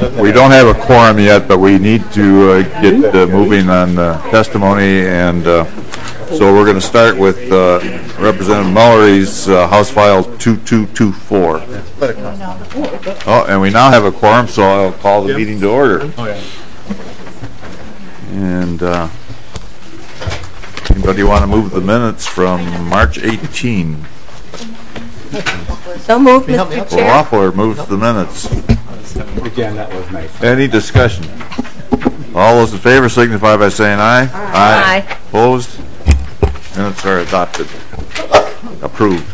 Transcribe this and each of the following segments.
We don't have a quorum yet, but we need to get moving on testimony, and so we're going to start with Representative Mullery's House File 2224. Oh, and we now have a quorum, so I'll call the meeting to order. And anybody want to move the minutes from March 18? So moved, Mr. Chair. Waffler moves the minutes. Again, that was nice. Any discussion? All those in favor signify by saying aye. Aye. Opposed? Minutes are adopted. Approved.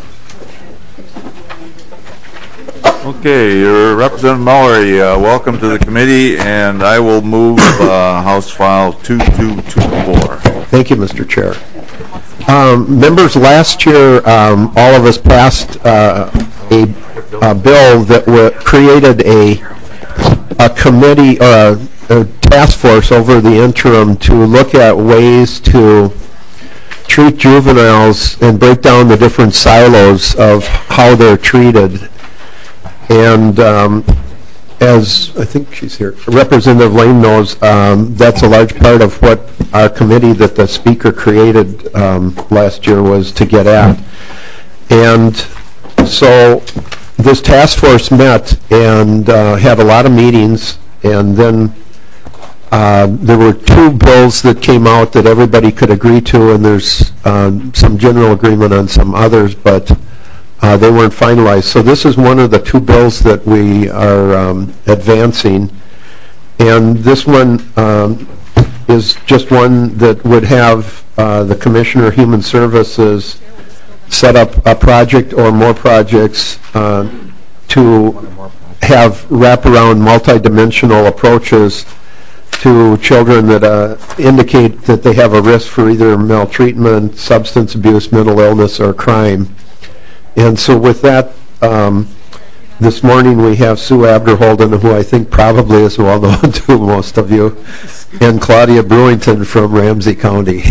Okay, Representative Mullery, welcome to the committee, and I will move House File 2224. Thank you, Mr. Chair. Members, last year all of us passed a bill that created a committee or a task force over the interim to look at ways to treat juveniles and break down the different silos of how they're treated. And as I think she's here, Representative Lane knows, that's a large part of what our committee that the Speaker created last year was to get at. And so this task force met and had a lot of meetings, and then there were two bills that came out that everybody could agree to, and there's some general agreement on some others, but they weren't finalized. So this is one of the two bills that we are advancing, and this one is just one that would have the Commissioner of Human Services set up a project or more projects to have wraparound multidimensional approaches to children that indicate that they have a risk for either maltreatment, substance abuse, mental illness, or crime. And so with that, this morning we have Sue Abderholden, who I think probably is well known to most of you, and Claudia Brewington from Ramsey County.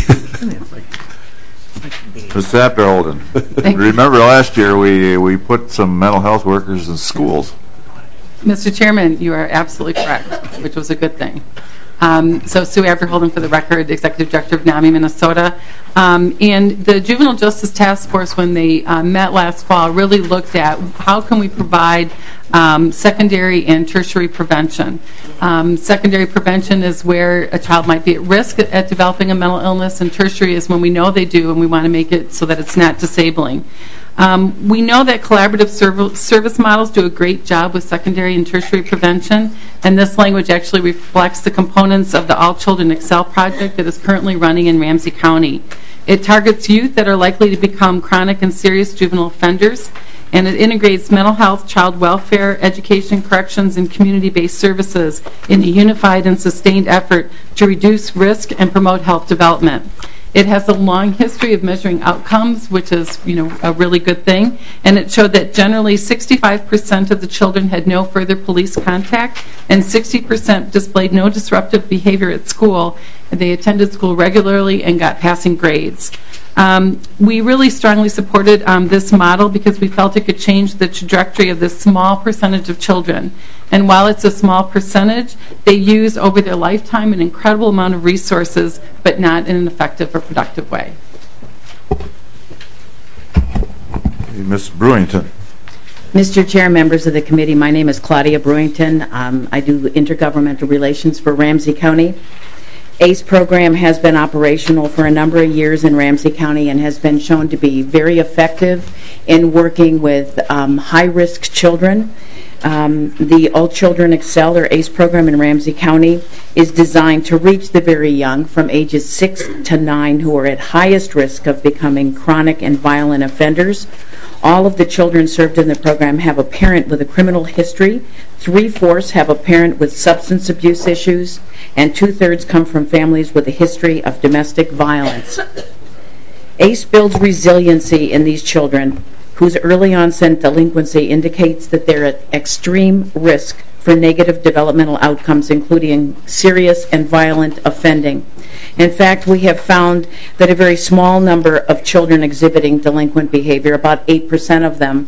Ms. Abderholden, remember last year we put some mental health workers in schools. Mr. Chairman, you are absolutely correct, which was a good thing. So Sue Abderholden, for the record, Executive Director of NAMI, Minnesota. And the Juvenile Justice Task Force, when they met last fall, really looked at how can we provide secondary and tertiary prevention. Secondary prevention is where a child might be at risk at developing a mental illness, and tertiary is when we know they do and we want to make it so that it's not disabling. We know that collaborative service models do a great job with secondary and tertiary prevention, and this language actually reflects the components of the All Children Excel project that is currently running in Ramsey County. It targets youth that are likely to become chronic and serious juvenile offenders, and it integrates mental health, child welfare, education, corrections, and community-based services in a unified and sustained effort to reduce risk and promote health development. It has a long history of measuring outcomes, which is, a really good thing. And it showed that generally 65% of the children had no further police contact, and 60% displayed no disruptive behavior at school. They attended school regularly and got passing grades. We really strongly supported this model because we felt it could change the trajectory of this small percentage of children. And while it's a small percentage, they use over their lifetime an incredible amount of resources, but not in an effective or productive way. Ms. Brewington. Mr. Chair, members of the committee, my name is Claudia Brewington. I do intergovernmental relations for Ramsey County. ACE program has been operational for a number of years in Ramsey County and has been shown to be very effective in working with high-risk children. The All Children Excel, or ACE program in Ramsey County, is designed to reach the very young from ages 6 to 9 who are at highest risk of becoming chronic and violent offenders. All of the children served in the program have a parent with a criminal history. 3/4 have a parent with substance abuse issues, and 2/3 come from families with a history of domestic violence. ACE builds resiliency in these children whose early onset delinquency indicates that they're at extreme risk for negative developmental outcomes, including serious and violent offending. In fact, we have found that a very small number of children exhibiting delinquent behavior, about 8% of them,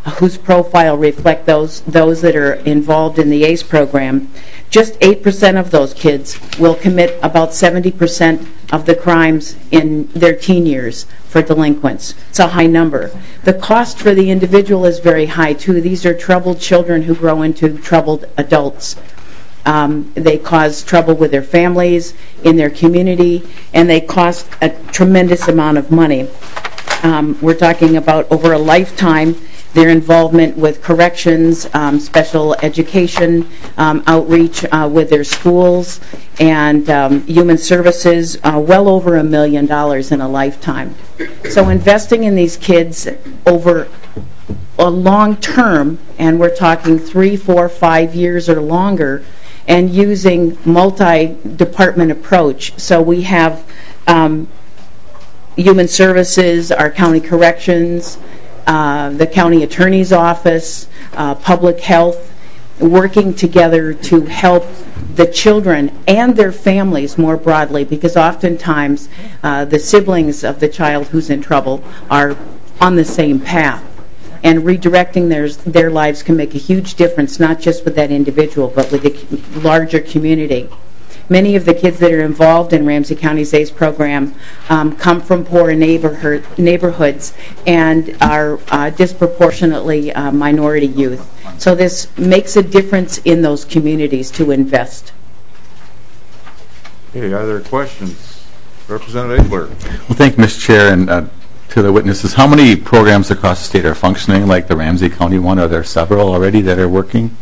whose profile reflect those that are involved in the ACE program, just 8% of those kids will commit about 70% of the crimes in their teen years for delinquents. It's a high number. The cost for the individual is very high, too. These are troubled children who grow into troubled adults. They cause trouble with their families, in their community, and they cost a tremendous amount of money. We're talking about over a lifetime, their involvement with corrections, special education, outreach with their schools, and human services, well over $1 million in a lifetime. So investing in these kids over a long term, and we're talking 3, 4, 5 years or longer, and using multi-department approach. So we have human services, our county corrections, the county attorney's office, public health, working together to help the children and their families more broadly, because oftentimes the siblings of the child who's in trouble are on the same path. And redirecting their lives can make a huge difference, not just with that individual, but with the larger community. Many of the kids that are involved in Ramsey County's ACE program come from poor neighborhoods and are disproportionately minority youth. So this makes a difference in those communities to invest. Okay, are there questions? Representative Abler. Well, thank you, Mr. Chair, and to the witnesses. How many programs across the state are functioning like the Ramsey County one? Are there several already that are working?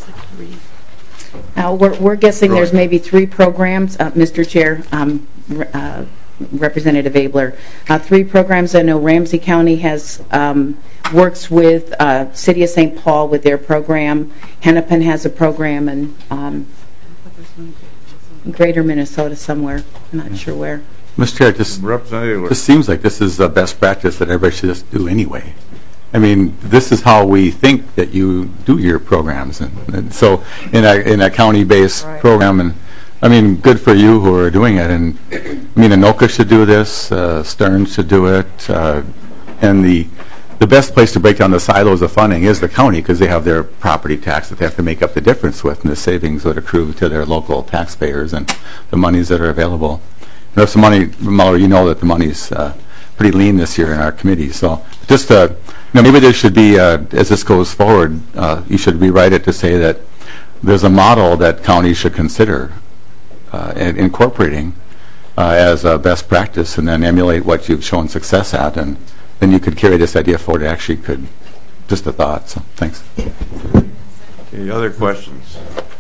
We're guessing there's maybe 3 programs, Mr. Chair, Representative Abler. 3 programs. I know Ramsey County has works with City of St. Paul with their program. Hennepin has a program, and Greater Minnesota somewhere. I'm not sure where. Mr. Chair, this seems like this is a best practice that everybody should just do anyway. I mean, this is how we think that you do your programs, and so in a county-based program, and I mean, good for you who are doing it. And I mean, Anoka should do this, Stern should do it, and the best place to break down the silos of funding is the county, because they have their property tax that they have to make up the difference with, and the savings that accrue to their local taxpayers and the monies that are available. And there's some money, Muller, you know that the money's pretty lean this year in our committee. So just maybe there should be, as this goes forward, you should rewrite it to say that there's a model that counties should consider incorporating as a best practice, and then emulate what you've shown success at, and then you could carry this idea forward. Actually, could just a thought. So thanks. Okay, other questions?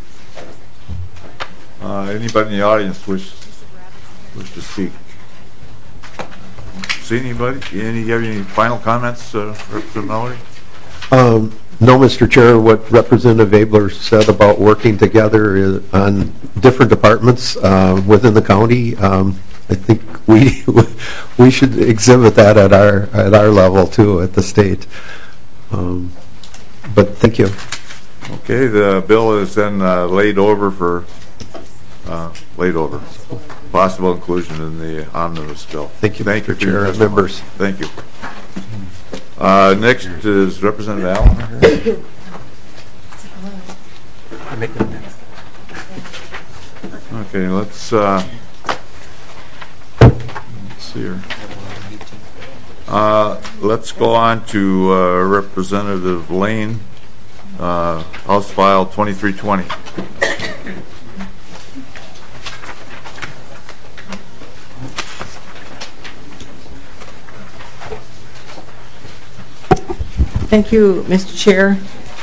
Anybody in the audience wish to speak? See anybody? You have any final comments, Representative Mallory? No, Mr. Chair. What Representative Abler said about working together on different departments within the county, I think we should exhibit that at our level too, at the state. But thank you. Okay, the bill is then laid over for possible inclusion in the omnibus bill. Thank you, Mr. Chair and members. Thank you. Next is Representative Allen. Okay, let's see here. Let's go on to Representative Lane, House File 2320. Thank you, Mr. Chair.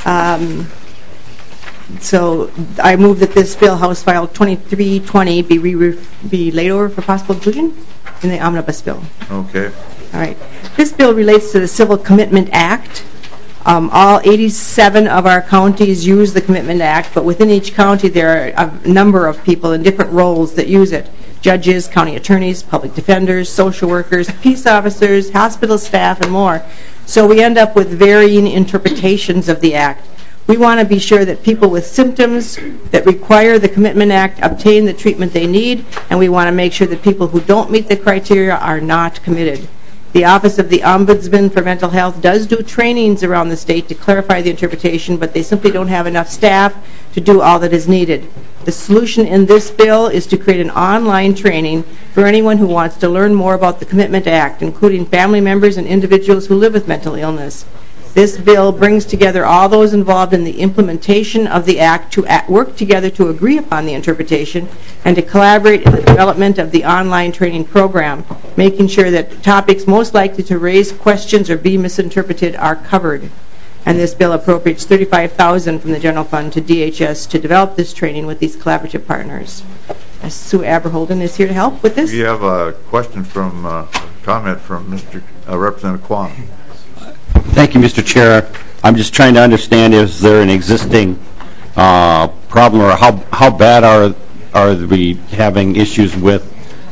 So I move that this bill, House File 2320, be laid over for possible inclusion in the omnibus bill. Okay. All right. This bill relates to the Civil Commitment Act. All 87 of our counties use the Commitment Act, but within each county there are a number of people in different roles that use it. Judges, county attorneys, public defenders, social workers, peace officers, hospital staff, and more. So we end up with varying interpretations of the Act. We want to be sure that people with symptoms that require the Commitment Act obtain the treatment they need, and we want to make sure that people who don't meet the criteria are not committed. The Office of the Ombudsman for Mental Health does do trainings around the state to clarify the interpretation, but they simply don't have enough staff to do all that is needed. The solution in this bill is to create an online training for anyone who wants to learn more about the Commitment Act, including family members and individuals who live with mental illness. This bill brings together all those involved in the implementation of the Act to work together to agree upon the interpretation and to collaborate in the development of the online training program, making sure that topics most likely to raise questions or be misinterpreted are covered. And this bill appropriates $35,000 from the general fund to DHS to develop this training with these collaborative partners. Sue Aberholden is here to help with this. We have a question from, comment from Mr. Representative Kwan. Thank you, Mr. Chair. I'm just trying to understand, is there an existing problem, or how bad are we having issues with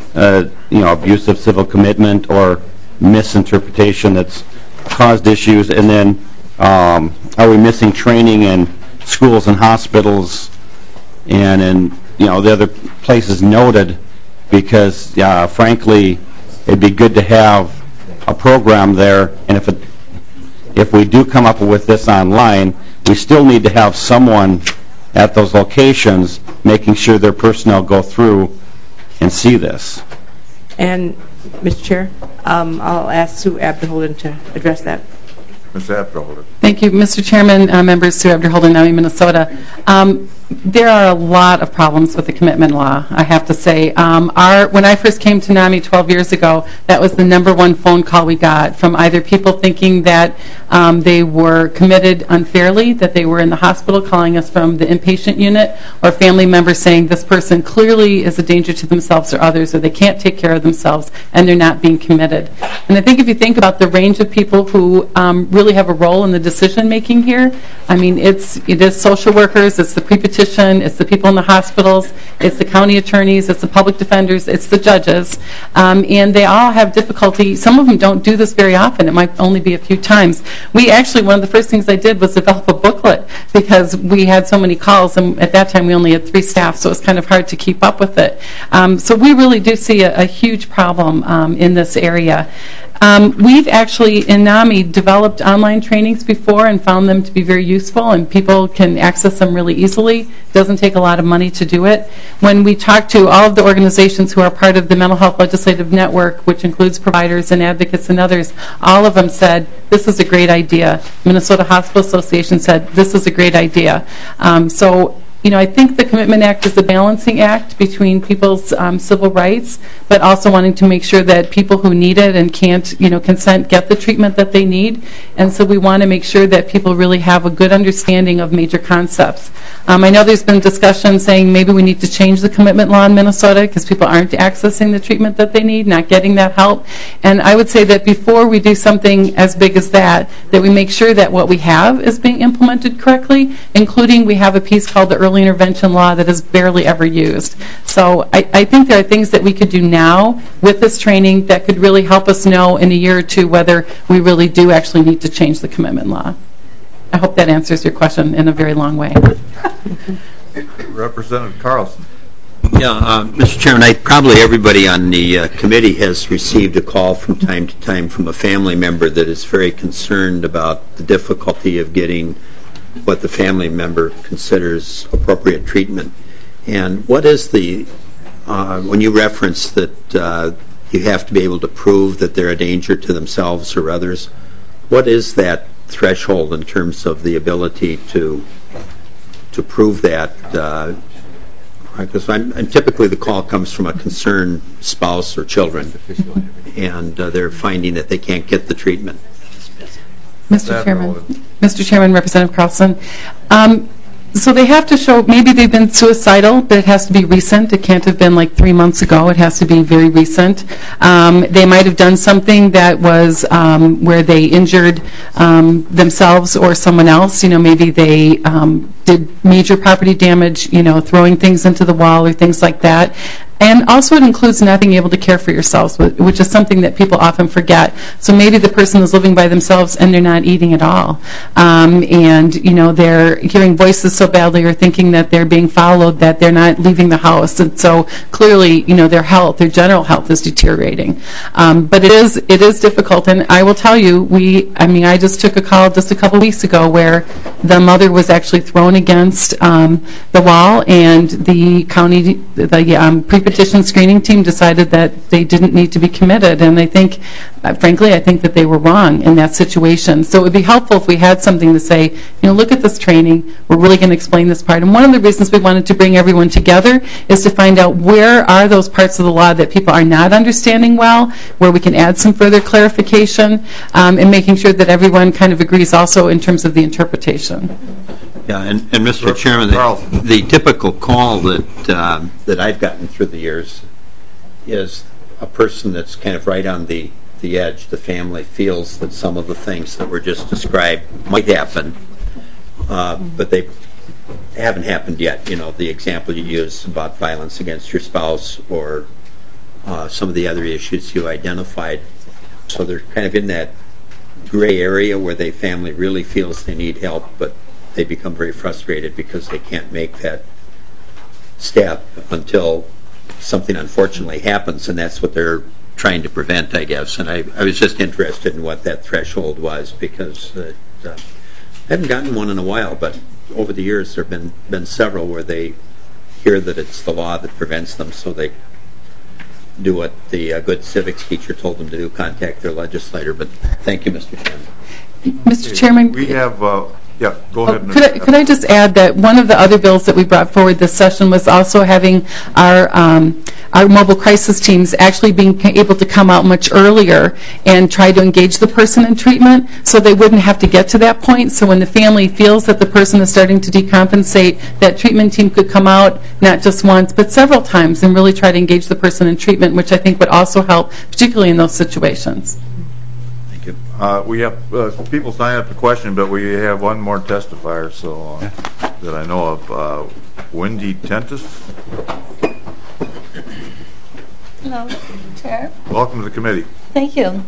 abuse of civil commitment or misinterpretation that's caused issues? And then are we missing training in schools and hospitals and in the other places noted? Because frankly, it'd be good to have a program there, and if we do come up with this online, we still need to have someone at those locations making sure their personnel go through and see this. And, Mr. Chair, I'll ask Sue Abderholden to address that. Ms. Abderholden. Thank you, Mr. Chairman, members. Sue Abderholden, NAMI, Minnesota. There are a lot of problems with the commitment law, I have to say. When I first came to NAMI 12 years ago, that was the #1 phone call we got from either people thinking that they were committed unfairly, that they were in the hospital calling us from the inpatient unit, or family members saying this person clearly is a danger to themselves or others, or they can't take care of themselves and they're not being committed. And I think if you think about the range of people who really have a role in the decision making here, I mean, it is social workers, it's the pre-petition, it's the people in the hospitals, it's the county attorneys, it's the public defenders, it's the judges, and they all have difficulty. Some of them don't do this very often. It might only be a few times. We actually, one of the first things I did was develop a booklet because we had so many calls, and at that time we only had 3 staff, so it was kind of hard to keep up with it. So we really do see a huge problem in this area. We've actually, in NAMI, developed online trainings before and found them to be very useful, and people can access them really easily. It doesn't take a lot of money to do it. When we talk to all of the organizations who are part of the Mental Health Legislative Network, which includes providers and advocates and others, all of them said, this is a great idea. Minnesota Hospital Association said, this is a great idea. I think the Commitment Act is a balancing act between people's civil rights, but also wanting to make sure that people who need it and can't, consent get the treatment that they need. And so we want to make sure that people really have a good understanding of major concepts. I know there's been discussion saying maybe we need to change the commitment law in Minnesota because people aren't accessing the treatment that they need, not getting that help. And I would say that before we do something as big as that we make sure that what we have is being implemented correctly, including we have a piece called the Early Intervention Law that is barely ever used. So I think there are things that we could do now with this training that could really help us know in a year or two whether we really do actually need to change the commitment law. I hope that answers your question in a very long way. Representative Carlson. Yeah, Mr. Chairman, probably everybody on the committee has received a call from time to time from a family member that is very concerned about the difficulty of getting what the family member considers appropriate treatment. And what is when you reference that you have to be able to prove that they're a danger to themselves or others, what is that threshold in terms of the ability to prove that? Because typically the call comes from a concerned spouse or children, and they're finding that they can't get the treatment. Mr. Chairman, Representative Carlson. So they have to show, maybe they've been suicidal, but it has to be recent. It can't have been like 3 months ago. It has to be very recent. They might have done something that was where they injured themselves or someone else. Maybe they did major property damage, throwing things into the wall or things like that. And also it includes not being able to care for yourselves, which is something that people often forget. So maybe the person is living by themselves and they're not eating at all. And, you know, they're hearing voices so badly or thinking that they're being followed that they're not leaving the house. And so clearly, you know, their health, their general health is deteriorating. But it is difficult. And I will tell you, I just took a call just a couple weeks ago where the mother was actually thrown against the wall, and the county, the pre-petition screening team decided that they didn't need to be committed. And I think, frankly, I think that they were wrong in that situation. So it would be helpful if we had something to say, you know, look at this training. We're really going to explain this part. And one of the reasons we wanted to bring everyone together is to find out where are those parts of the law that people are not understanding well, where we can add some further clarification, and making sure that everyone kind of agrees also in terms of the interpretation. Yeah, and Mr. Chairman, the typical call that I've gotten through the years is a person that's kind of right on the edge. The family feels that some of the things that were just described might happen, but they haven't happened yet. You know, the example you used about violence against your spouse, or some of the other issues you identified. So they're kind of in that gray area where the family really feels they need help, but they become very frustrated because they can't make that step until something unfortunately happens, and that's what they're trying to prevent, I guess. And I was just interested in what that threshold was, because I haven't gotten one in a while, but over the years there have been several where they hear that it's the law that prevents them, so they do what the good civics teacher told them to do, contact their legislator. But thank you, Mr. Chairman. Mr. Chairman? We have... Yeah, go ahead. Could I just add that one of the other bills that we brought forward this session was also having our mobile crisis teams actually being able to come out much earlier and try to engage the person in treatment, so they wouldn't have to get to that point. So when the family feels that the person is starting to decompensate, that treatment team could come out not just once but several times and really try to engage the person in treatment, which I think would also help, particularly in those situations. We have people sign up to question, but we have one more testifier, so that I know of. Wendy Tentis. Hello, Chair. Welcome to the committee. Thank you.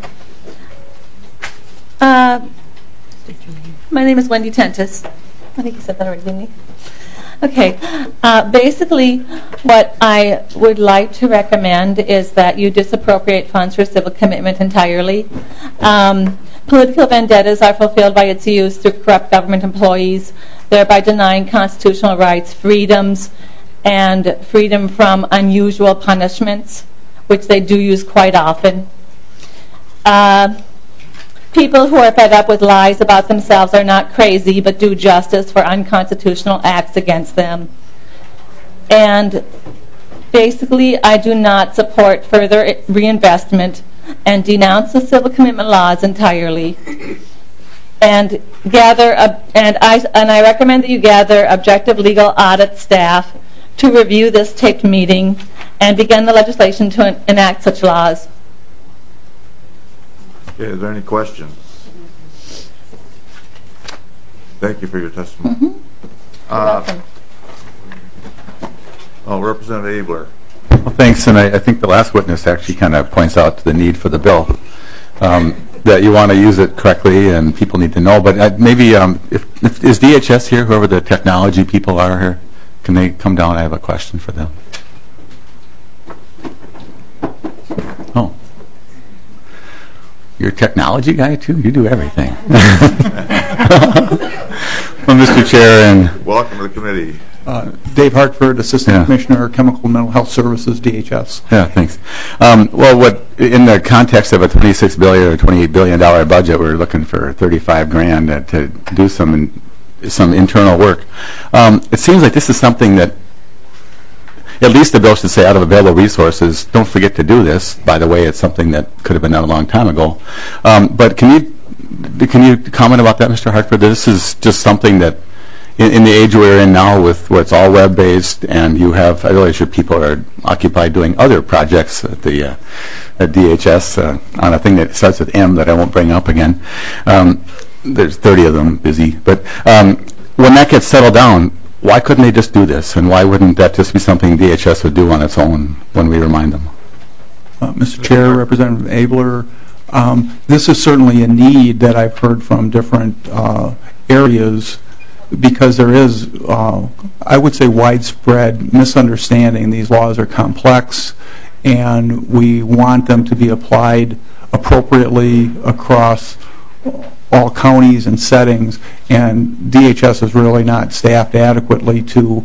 My name is Wendy Tentis. I think you said that already, didn't you? Okay. Basically, what I would like to recommend is that you disappropriate funds for civil commitment entirely. Political vendettas are fulfilled by its use through corrupt government employees, thereby denying constitutional rights, freedoms, and freedom from unusual punishments, which they do use quite often. People who are fed up with lies about themselves are not crazy, but do justice for unconstitutional acts against them. And basically, I do not support further reinvestment and denounce the civil commitment laws entirely. And I recommend that you gather objective legal audit staff to review this taped meeting and begin the legislation to enact such laws. Okay, is there any questions? Thank you for your testimony. Welcome. Representative Abler. Well, thanks, and I think the last witness actually kind of points out the need for the bill, that you want to use it correctly and people need to know. But maybe, if is DHS here, whoever the technology people are here, can they come down? I have a question for them. Oh. You're a technology guy, too? You do everything. Well, Mr. Chair, and welcome to the committee. Dave Hartford, Assistant Commissioner, Chemical and Mental Health Services, DHS. Yeah, thanks. Well, what in the context of a $26 billion or $28 billion budget, we're looking for $35,000 to do some internal work. It seems like this is something that, at least the bill should say, out of available resources, don't forget to do this. By the way, it's something that could have been done a long time ago. But can you comment about that, Mr. Hartford? This is just something that, in the age we're in now, with where it's all web-based, and you have, I realize your people are occupied doing other projects at the at DHS on a thing that starts with M that I won't bring up again. There's 30 of them busy, but when that gets settled down, why couldn't they just do this? And why wouldn't that just be something DHS would do on its own when we remind them? Mr. Chair, Representative Abler, this is certainly a need that I've heard from different areas, because there is, I would say, widespread misunderstanding. These laws are complex, and we want them to be applied appropriately across all counties and settings, and DHS is really not staffed adequately to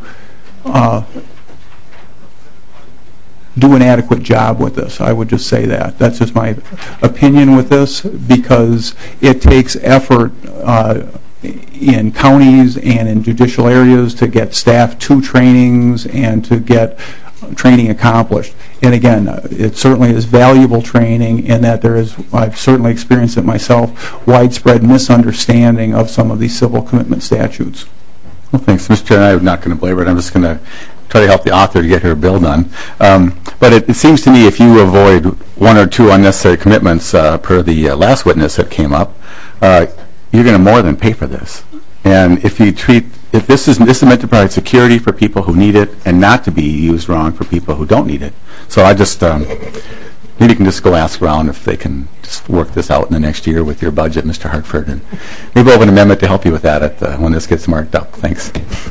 do an adequate job with this. I would just say that. That's just my opinion with this, because it takes effort in counties and in judicial areas to get staff to trainings and to get training accomplished. And again, it certainly is valuable training, in that there is, I've certainly experienced it myself, widespread misunderstanding of some of these civil commitment statutes. Well, thanks. Mr. Chair, I'm not going to belabor it. I'm just going to try to help the author to get her bill done. But it seems to me if you avoid one or two unnecessary commitments per the last witness that came up, you're going to more than pay for this. And if this is meant to provide security for people who need it, and not to be used wrong for people who don't need it. So I just, maybe you can just go ask around if they can just work this out in the next year with your budget, Mr. Hartford, and maybe we'll have an amendment to help you with that when this gets marked up. Thanks.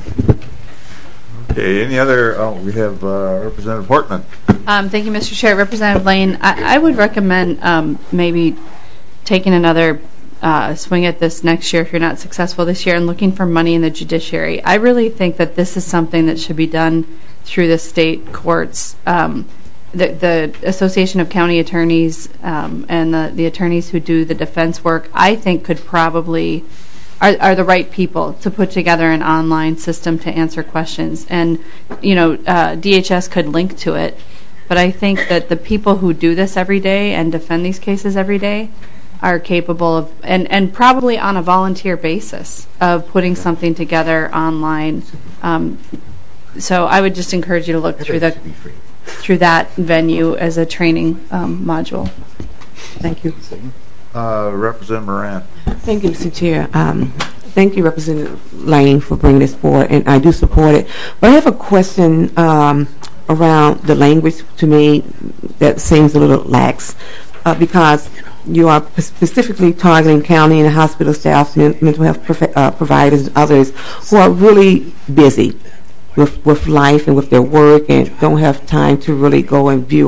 Okay, any other, we have Representative Portman. Thank you, Mr. Chair. Representative Lane, I would recommend maybe taking another swing at this next year if you're not successful this year, and looking for money in the judiciary. I really think that this is something that should be done through the state courts. The Association of County Attorneys and the attorneys who do the defense work, I think, could probably are the right people to put together an online system to answer questions. And, DHS could link to it. But I think that the people who do this every day and defend these cases every day are capable of, and probably on a volunteer basis, of putting something together online. So I would just encourage you to look through that venue as a training module. Thank you. Representative Moran. Thank you, Mr. Chair. Thank you, Representative Lane, for bringing this forward, and I do support it. But I have a question around the language. To me, that seems a little lax, because you are specifically targeting county and hospital staff, mental health providers, and others who are really busy with life and with their work, and don't have time to really go and view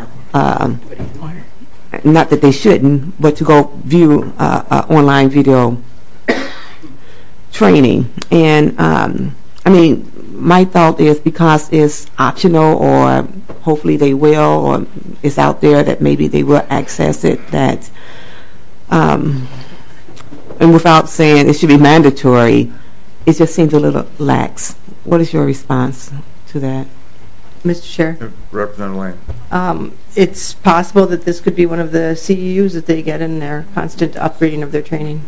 not that they shouldn't, but to go view online video training. And I mean, my thought is, because it's optional, or hopefully they will, or it's out there that maybe they will access it, that and without saying it should be mandatory, it just seems a little lax. What is your response to that? Mr. Chair. Representative Lane. It's possible that this could be one of the CEUs that they get in their constant upgrading of their training.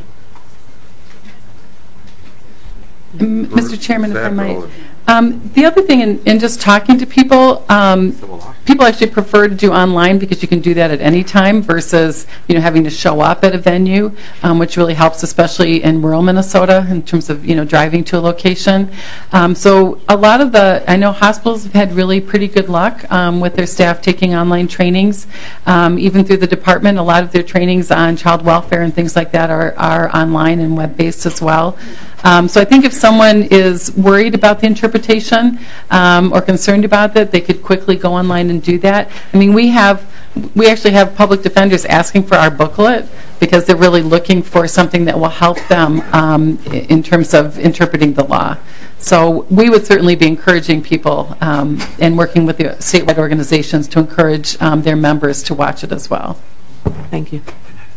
Mr. Chairman, if I might. The other thing, in just talking to people, people actually prefer to do online, because you can do that at any time versus having to show up at a venue, which really helps, especially in rural Minnesota, in terms of driving to a location. So a lot of I know hospitals have had really pretty good luck with their staff taking online trainings, even through the department. A lot of their trainings on child welfare and things like that are online and web-based as well. So I think if someone is worried about the interpretation or concerned about that, they could quickly go online and do that. I mean, we actually have public defenders asking for our booklet, because they're really looking for something that will help them in terms of interpreting the law. So we would certainly be encouraging people and working with the statewide organizations to encourage their members to watch it as well. Thank you.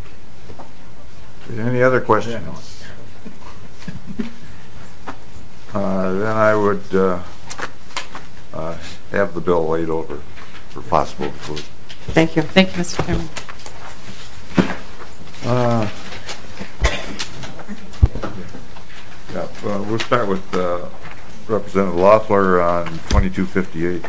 Any other questions? Then I would have the bill laid over for possible approval. Thank you. Thank you, Mr. Chairman. We'll start with Representative Loeffler on 2258.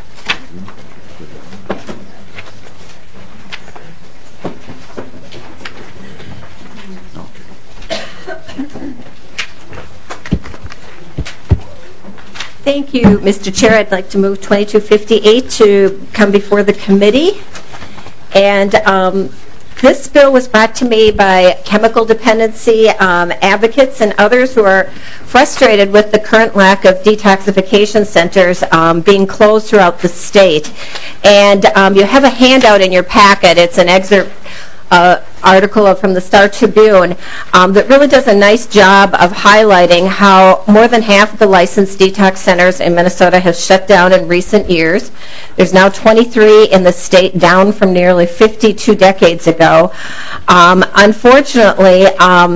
Thank you, Mr. Chair. I'd like to move 2258 to come before the committee. And this bill was brought to me by chemical dependency advocates and others who are frustrated with the current lack of detoxification centers being closed throughout the state. And you have a handout in your packet. It's an excerpt article from the Star Tribune that really does a nice job of highlighting how more than half of the licensed detox centers in Minnesota have shut down in recent years. There's now 23 in the state, down from nearly 50 2 decades ago. Unfortunately,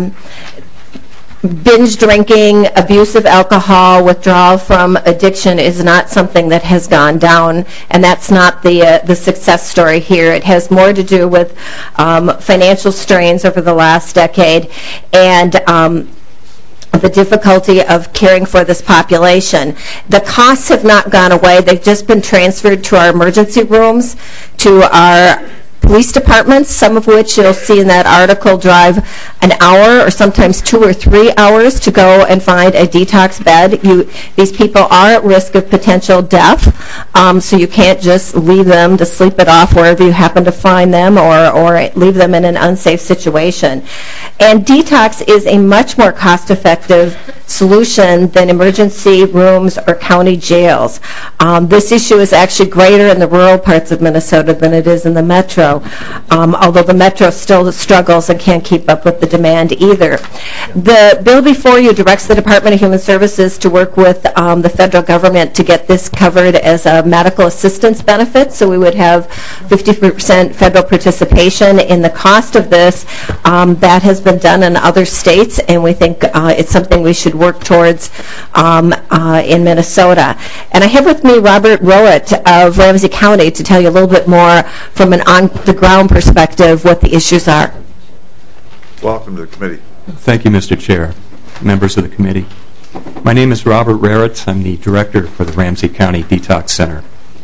binge drinking, abuse of alcohol, withdrawal from addiction is not something that has gone down, and that's not the success story here. It has more to do with financial strains over the last decade and the difficulty of caring for this population. The costs have not gone away. They've just been transferred to our emergency rooms, to our police departments, some of which you'll see in that article drive an hour or sometimes 2 or 3 hours to go and find a detox bed. These people are at risk of potential death, so you can't just leave them to sleep it off wherever you happen to find them or leave them in an unsafe situation. And detox is a much more cost-effective solution than emergency rooms or county jails. This issue is actually greater in the rural parts of Minnesota than it is in the metro. Although the metro still struggles and can't keep up with the demand either. The bill before you directs the Department of Human Services to work with the federal government to get this covered as a medical assistance benefit, so we would have 50% federal participation in the cost of this. That has been done in other states, and we think it's something we should work towards in Minnesota. And I have with me Robert Rowett of Ramsey County to tell you a little bit more from an on-the-ground perspective what the issues are. Welcome to the committee. Thank you, Mr. Chair, members of the committee. My name is Robert Rowett. I'm the director for the Ramsey County Detox Center.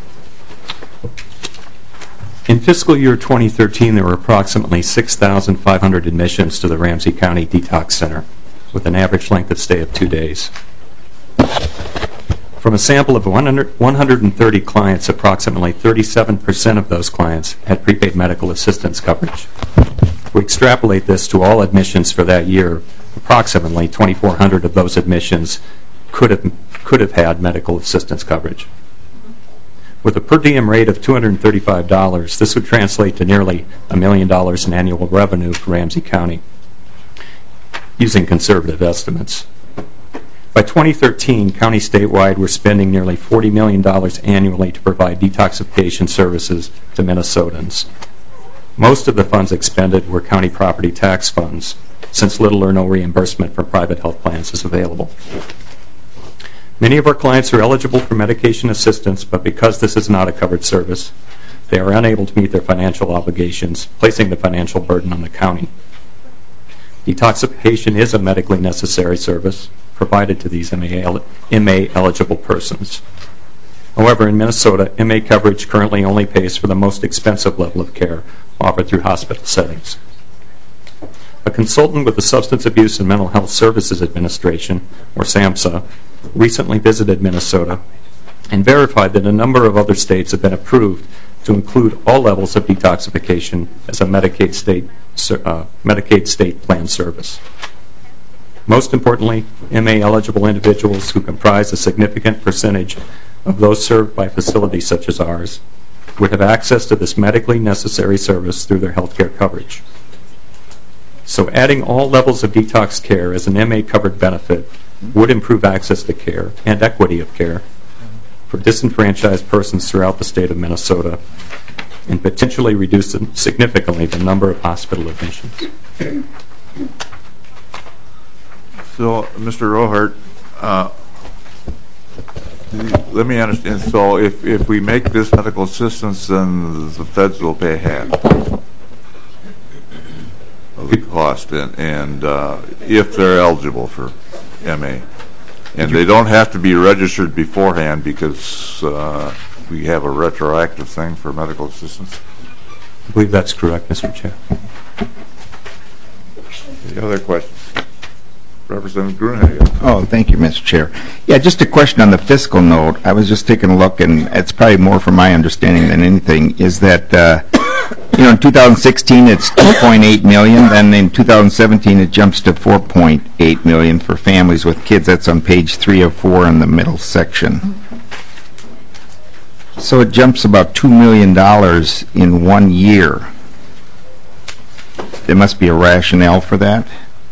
In fiscal year 2013, there were approximately 6,500 admissions to the Ramsey County Detox Center, with an average length of stay of 2 days. From a sample of 130 clients, approximately 37% of those clients had prepaid medical assistance coverage. If we extrapolate this to all admissions for that year, approximately 2,400 of those admissions could have had medical assistance coverage. With a per diem rate of $235, this would translate to nearly $1 million in annual revenue for Ramsey County, using conservative estimates. By 2013, county statewide were spending nearly $40 million annually to provide detoxification services to Minnesotans. Most of the funds expended were county property tax funds, since little or no reimbursement for private health plans is available. Many of our clients are eligible for medication assistance, but because this is not a covered service, they are unable to meet their financial obligations, placing the financial burden on the county. Detoxification is a medically necessary service provided to these MA-eligible persons. However, in Minnesota, MA coverage currently only pays for the most expensive level of care offered through hospital settings. A consultant with the Substance Abuse and Mental Health Services Administration, or SAMHSA, recently visited Minnesota and verified that a number of other states have been approved to include all levels of detoxification as a Medicaid state plan service. Most importantly, MA-eligible individuals who comprise a significant percentage of those served by facilities such as ours would have access to this medically necessary service through their health care coverage. So adding all levels of detox care as an MA-covered benefit would improve access to care and equity of care for disenfranchised persons throughout the state of Minnesota and potentially reduce significantly the number of hospital admissions. So, Mr. Rohart, let me understand. So, if we make this medical assistance, then the feds will pay half of the cost, and if they're eligible for MA, and they don't have to be registered beforehand because we have a retroactive thing for medical assistance. I believe that's correct, Mr. Chair. Any other questions? Representative Gruenhagen. Oh, thank you, Mr. Chair. Yeah, just a question on the fiscal note. I was just taking a look, and it's probably more from my understanding than anything, is that, in 2016 it's 2.8 million, then in 2017 it jumps to 4.8 million for families with kids. That's on page 3 of 4 in the middle section. So it jumps about $2 million in 1 year. There must be a rationale for that.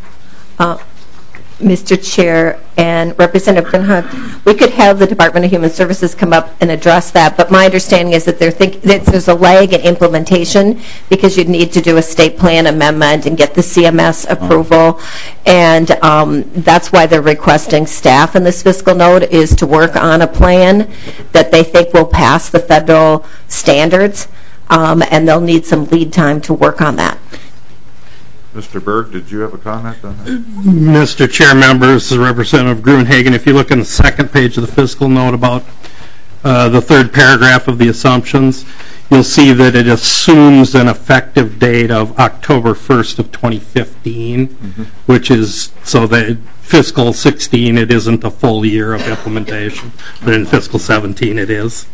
Mr. Chair and Representative Gruenhagen, we could have the Department of Human Services come up and address that, but my understanding is that there's a lag in implementation because you'd need to do a state plan amendment and get the CMS approval, and that's why they're requesting staff in this fiscal note is to work on a plan that they think will pass the federal standards, and they'll need some lead time to work on that. Mr. Berg, did you have a comment on that? Mr. Chair, members, Representative Gruenhagen, if you look in the second page of the fiscal note about the third paragraph of the assumptions, you'll see that it assumes an effective date of October 1st of 2015, which is, so that fiscal 16, it isn't a full year of implementation, but in fiscal 17 it is.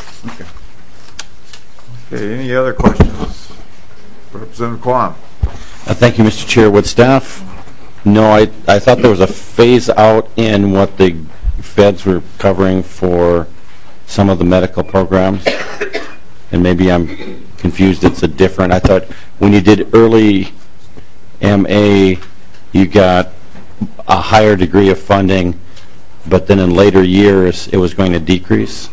Okay, any other questions? Representative Quam. Thank you, Mr. Chair. Would staff know, I thought there was a phase out in what the feds were covering for some of the medical programs, and maybe I'm confused, it's a different, I thought when you did early MA, you got a higher degree of funding, but then in later years, it was going to decrease.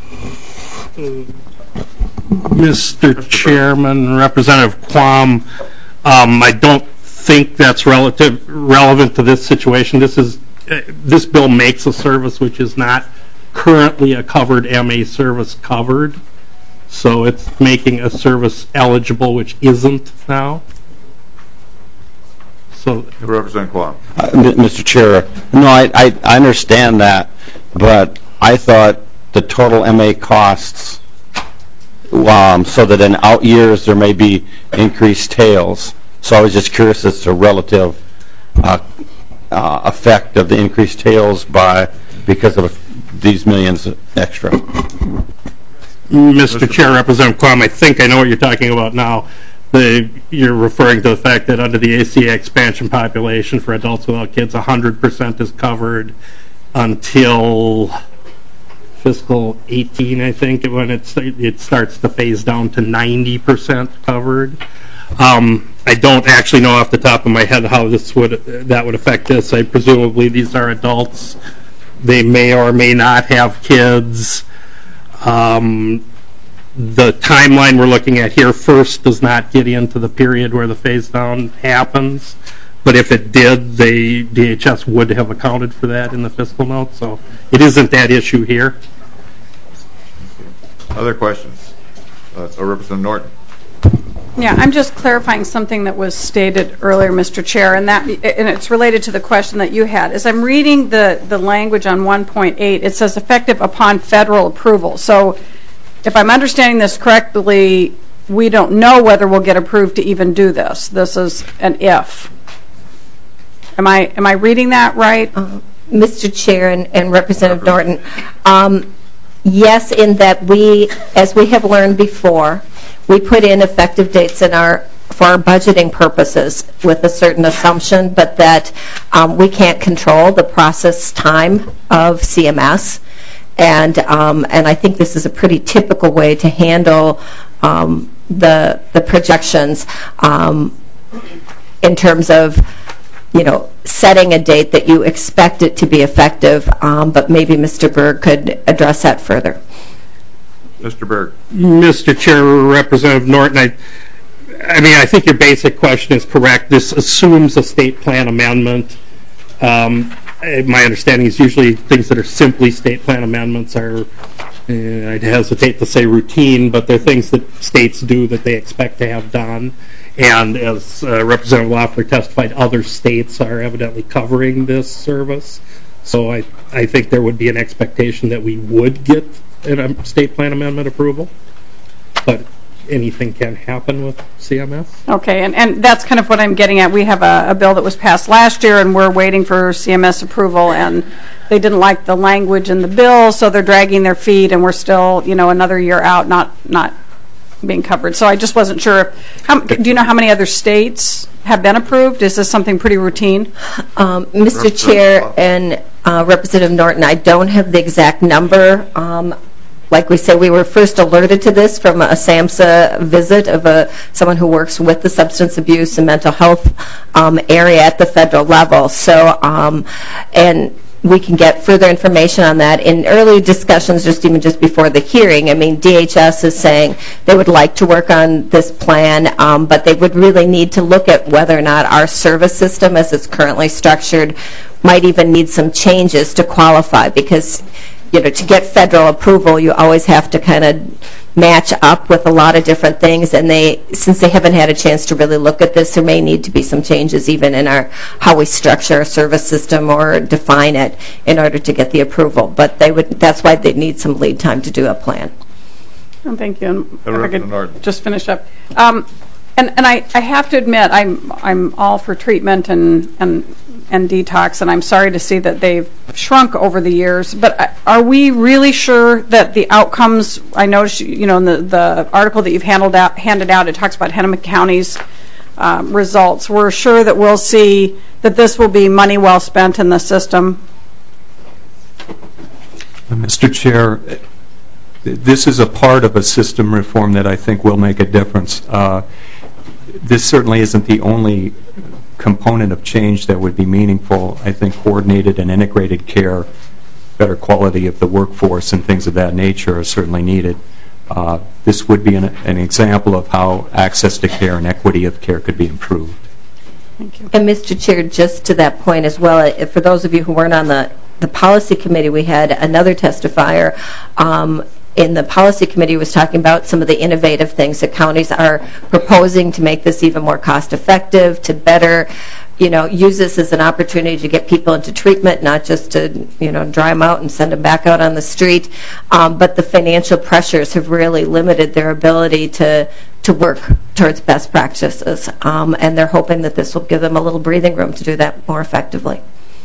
Mr. Chairman, Representative Quam, I don't think that's relevant to this situation. This bill makes a service which is not currently a covered MA service covered, so it's making a service eligible which isn't now. So, Representative Quam. Mr. Chair, no, I understand that, but I thought the total MA costs, so that in out years there may be increased tails. So I was just curious as to relative effect of the increased tails because of these millions extra. Mr. Chair, Representative Quam, I think I know what you're talking about now. You're referring to the fact that under the ACA expansion population for adults without kids, 100% is covered until fiscal 18, I think, when it starts to phase down to 90% covered. I don't actually know off the top of my head how that would affect this. Presumably these are adults. They may or may not have kids. The timeline we're looking at here first does not get into the period where the phase down happens, but if it did, DHS would have accounted for that in the fiscal note, so it isn't that issue here. Other questions? Representative Norton. Yeah, I'm just clarifying something that was stated earlier, Mr. Chair, and it's related to the question that you had. As I'm reading the language on 1.8, it says effective upon federal approval. So if I'm understanding this correctly, we don't know whether we'll get approved to even do this. This is an if. Am I reading that right? Mr. Chair and Representative Norton, yes, in that as we have learned before, we put in effective dates for our budgeting purposes with a certain assumption, but that we can't control the process time of CMS. And I think this is a pretty typical way to handle the projections in terms of, setting a date that you expect it to be effective, but maybe Mr. Berg could address that further. Mr. Berg. Mr. Chair, Representative Norton, I think your basic question is correct. This assumes a state plan amendment. My understanding is usually things that are simply state plan amendments are, I'd hesitate to say routine, but they're things that states do that they expect to have done. And as Representative Loeffler testified, other states are evidently covering this service. So I think there would be an expectation that we would get a state plan amendment approval. But anything can happen with CMS. Okay, and that's kind of what I'm getting at. We have a bill that was passed last year, and we're waiting for CMS approval, and they didn't like the language in the bill, so they're dragging their feet, and we're still, another year out, not being covered. So I just wasn't sure. Do you know how many other states have been approved? Is this something pretty routine? Mr. Chair and Representative Norton, I don't have the exact number. Like we said, we were first alerted to this from a SAMHSA visit of someone who works with the substance abuse and mental health area at the federal level. So, and we can get further information on that. In early discussions, just before the hearing, I mean, DHS is saying they would like to work on this plan, but they would really need to look at whether or not our service system, as it's currently structured, might even need some changes to qualify, because to get federal approval, you always have to kind of match up with a lot of different things, and since they haven't had a chance to really look at this, there may need to be some changes even in how we structure our service system or define it in order to get the approval. But that's why they need some lead time to do a plan. Oh, thank you. If I could just finish up. And I have to admit, I'm all for treatment and detox, and I'm sorry to see that they've shrunk over the years. But are we really sure that the outcomes? I noticed, in the article that you've handed out, it talks about Hennepin County's results. We're sure that we'll see that this will be money well spent in the system. Mr. Chair, this is a part of a system reform that I think will make a difference. This certainly isn't the only component of change that would be meaningful. I think coordinated and integrated care, better quality of the workforce, and things of that nature are certainly needed. This would be an example of how access to care and equity of care could be improved. Thank you. And Mr. Chair, just to that point as well, for those of you who weren't on the policy committee, we had another testifier in the policy committee was talking about some of the innovative things that counties are proposing to make this even more cost effective, to better use this as an opportunity to get people into treatment, not just to dry them out and send them back out on the street. But the financial pressures have really limited their ability to work towards best practices, and they're hoping that this will give them a little breathing room to do that more effectively.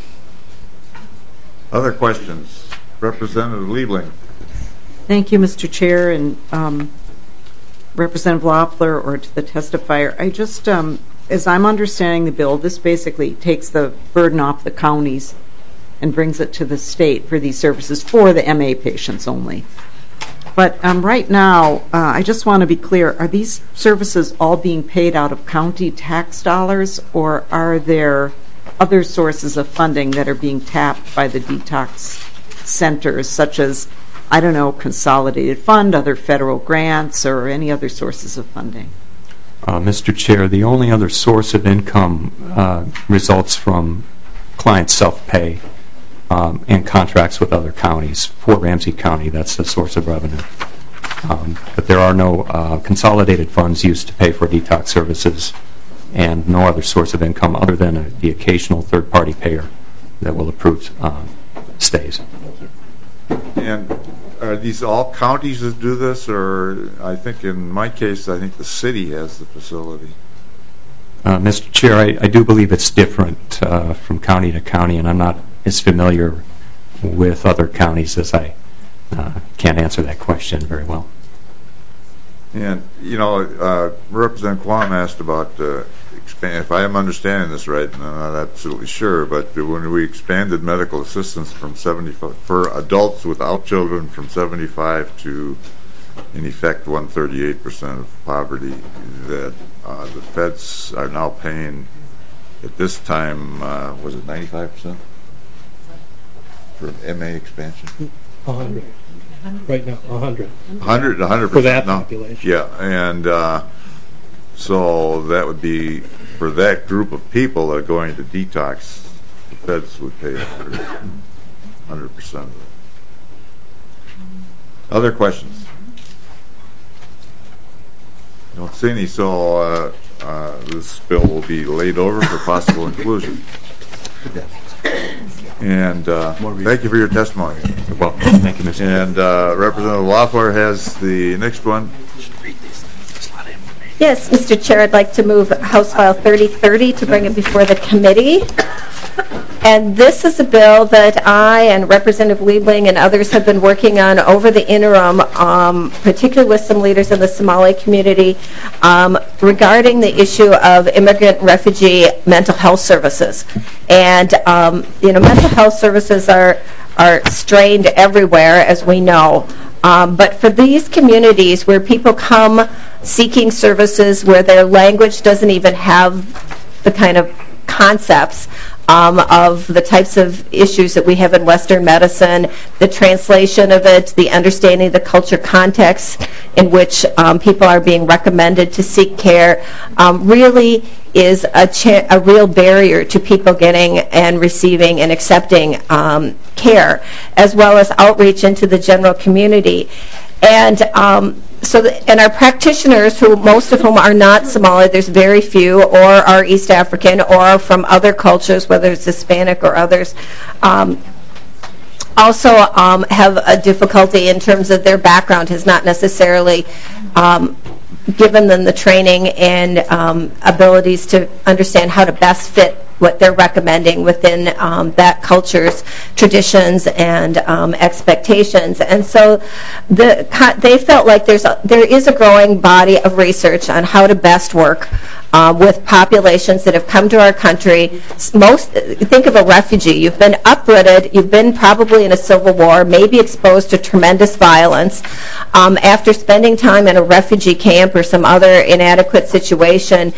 Other questions? Representative Liebling. Thank you, Mr. Chair, and Representative Loeffler, or to the testifier. I just, as I'm understanding the bill, this basically takes the burden off the counties and brings it to the state for these services for the MA patients only. But right now, I just want to be clear, are these services all being paid out of county tax dollars, or are there other sources of funding that are being tapped by the detox centers, such as, I don't know, consolidated fund, other federal grants, or any other sources of funding? Mr. Chair, the only other source of income results from client self-pay and contracts with other counties. For Ramsey County, that's the source of revenue. But there are no consolidated funds used to pay for detox services, and no other source of income other than the occasional third-party payer that will approve stays. And are these all counties that do this, or I think in my case, I think the city has the facility? Mr. Chair, I do believe it's different from county to county, and I'm not as familiar with other counties as I can't answer that question very well. And, Representative Quam asked about, if I am understanding this right, and I'm not absolutely sure, but when we expanded medical assistance from 75, for adults without children, from 75 to, in effect, 138% of poverty, that the feds are now paying, at this time, was it 95% for MA expansion? 100. Right now, 100. 100% for that now. population. Yeah, and so that would be for that group of people that are going to detox, the feds would pay 100% of it. Other questions? Don't see any, so this bill will be laid over for possible inclusion. And thank you for your testimony. You're welcome. Thank you, Mr. And Representative Loeffler has the next one. Yes, Mr. Chair, I'd like to move House File 3030 to bring it before the committee. And this is a bill that I and Representative Liebling and others have been working on over the interim, particularly with some leaders in the Somali community, regarding the issue of immigrant refugee mental health services. And, mental health services are strained everywhere, as we know. But for these communities where people come seeking services where their language doesn't even have the kind of concepts of the types of issues that we have in Western medicine, the translation of it, the understanding of the culture context in which people are being recommended to seek care, really is a real barrier to people getting and receiving and accepting care, as well as outreach into the general community. And and our practitioners, who most of whom are not Somali, there's very few, or are East African, or from other cultures, whether it's Hispanic or others, also have a difficulty in terms of their background has not necessarily given them the training and abilities to understand how to best fit what they're recommending within that culture's traditions and expectations. And so they felt like there is a growing body of research on how to best work with populations that have come to our country. Think of a refugee. You've been uprooted. You've been probably in a civil war, maybe exposed to tremendous violence. After spending time in a refugee camp or some other inadequate situation,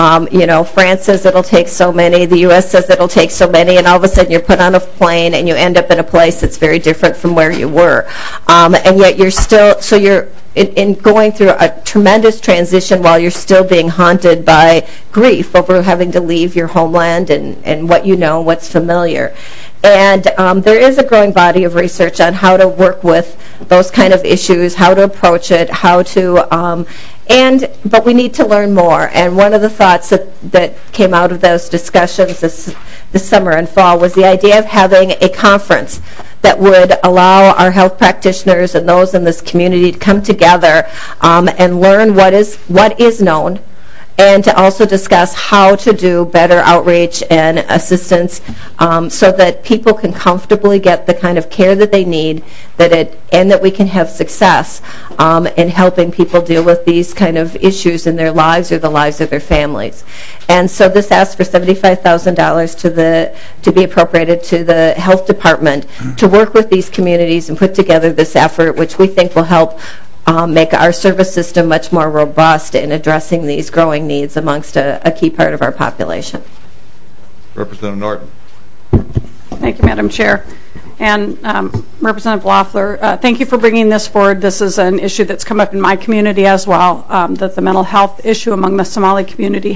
France says it'll take so many, the U.S. says it'll take so many, and all of a sudden you're put on a plane and you end up in a place that's very different from where you were. And yet you're still, so you're in going through a tremendous transition while you're still being haunted by grief over having to leave your homeland and what you know, what's familiar. And there is a growing body of research on how to work with those kind of issues, how to approach it, how to, but we need to learn more. And one of the thoughts that came out of those discussions this summer and fall was the idea of having a conference that would allow our health practitioners and those in this community to come together and learn what is known, and to also discuss how to do better outreach and assistance so that people can comfortably get the kind of care that they need, and that we can have success in helping people deal with these kind of issues in their lives or the lives of their families. And so this asks for $75,000 to be appropriated to the health department to work with these communities and put together this effort, which we think will help make our service system much more robust in addressing these growing needs amongst a key part of our population. Representative Norton. Thank you, Madam Chair. And Representative Loeffler, thank you for bringing this forward. This is an issue that's come up in my community as well, that the mental health issue among the Somali community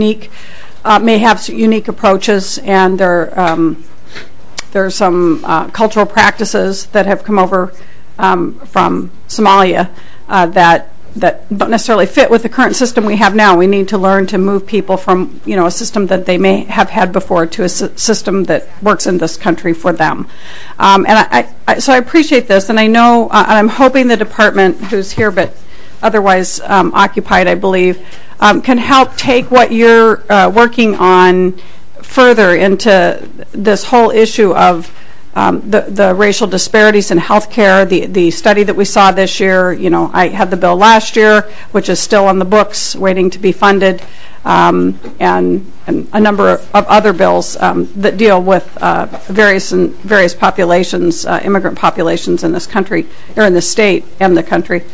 may have unique approaches, and there are some cultural practices that have come over from Somalia that don't necessarily fit with the current system we have now. We need to learn to move people from a system that they may have had before to a system that works in this country for them. So I appreciate this, and I know, and I'm hoping the department, who's here but otherwise occupied, I believe, can help take what you're working on further into this whole issue of the racial disparities in healthcare. The study that we saw this year, I had the bill last year, which is still on the books waiting to be funded, and a number of other bills that deal with various populations, immigrant populations in this country, or in this state and the country.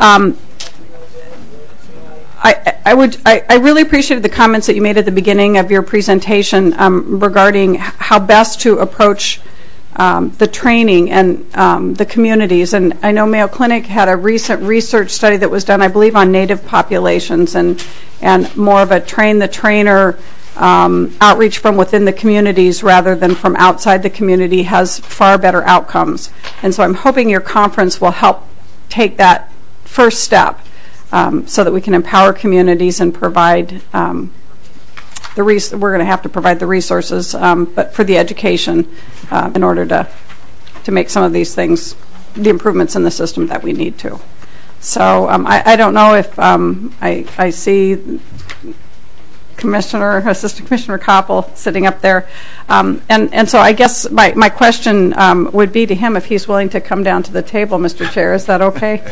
I really appreciated the comments that you made at the beginning of your presentation regarding how best to approach the training and the communities. And I know Mayo Clinic had a recent research study that was done, I believe, on Native populations, and more of a train-the-trainer outreach from within the communities rather than from outside the community has far better outcomes. And so I'm hoping your conference will help take that first step so that we can empower communities and provide we're going to have to provide the resources, but for the education in order to make some of these things, the improvements in the system that we need to. So I don't know if I see Assistant Commissioner Koppel sitting up there. And so I guess my question would be to him if he's willing to come down to the table, Mr. Chair. Is that okay?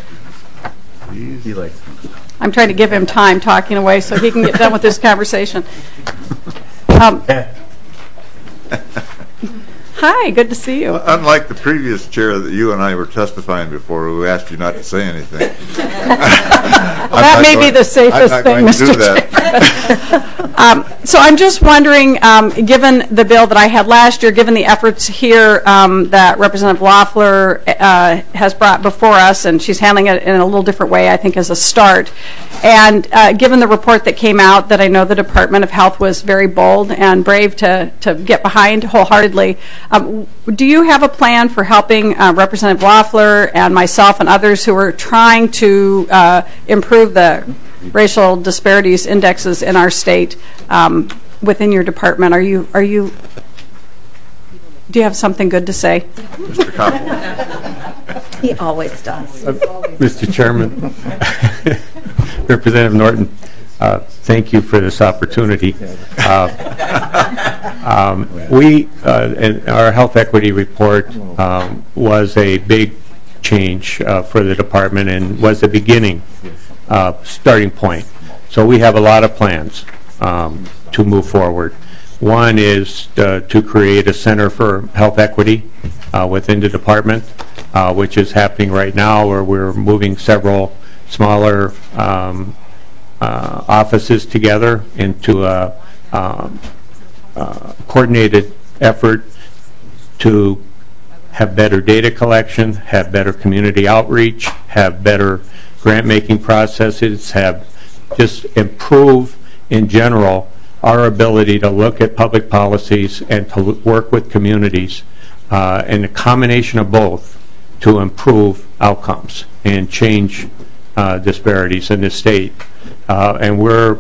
I'm trying to give him time talking away so he can get done with this conversation. Hi, good to see you. Unlike the previous chair that you and I were testifying before, who asked you not to say anything. That may be the safest thing, Mr. Chair. So I'm just wondering, given the bill that I had last year, given the efforts here that Representative Loeffler has brought before us, and she's handling it in a little different way, I think, as a start, and given the report that came out that I know the Department of Health was very bold and brave to get behind wholeheartedly, do you have a plan for helping Representative Loeffler and myself and others who are trying to improve the racial disparities indexes in our state within your department? Do you have something good to say? Mr. Koppel. He always does. Mr. Chairman, Representative Norton, thank you for this opportunity. Our health equity report was a big change for the department and was the beginning, starting point. So we have a lot of plans to move forward. One is to create a Center for Health Equity within the department, which is happening right now, where we're moving several smaller offices together into a coordinated effort to have better data collection, have better community outreach, have better grant-making processes, have just improve in general our ability to look at public policies and to work with communities, and a combination of both to improve outcomes and change disparities in this state. And we're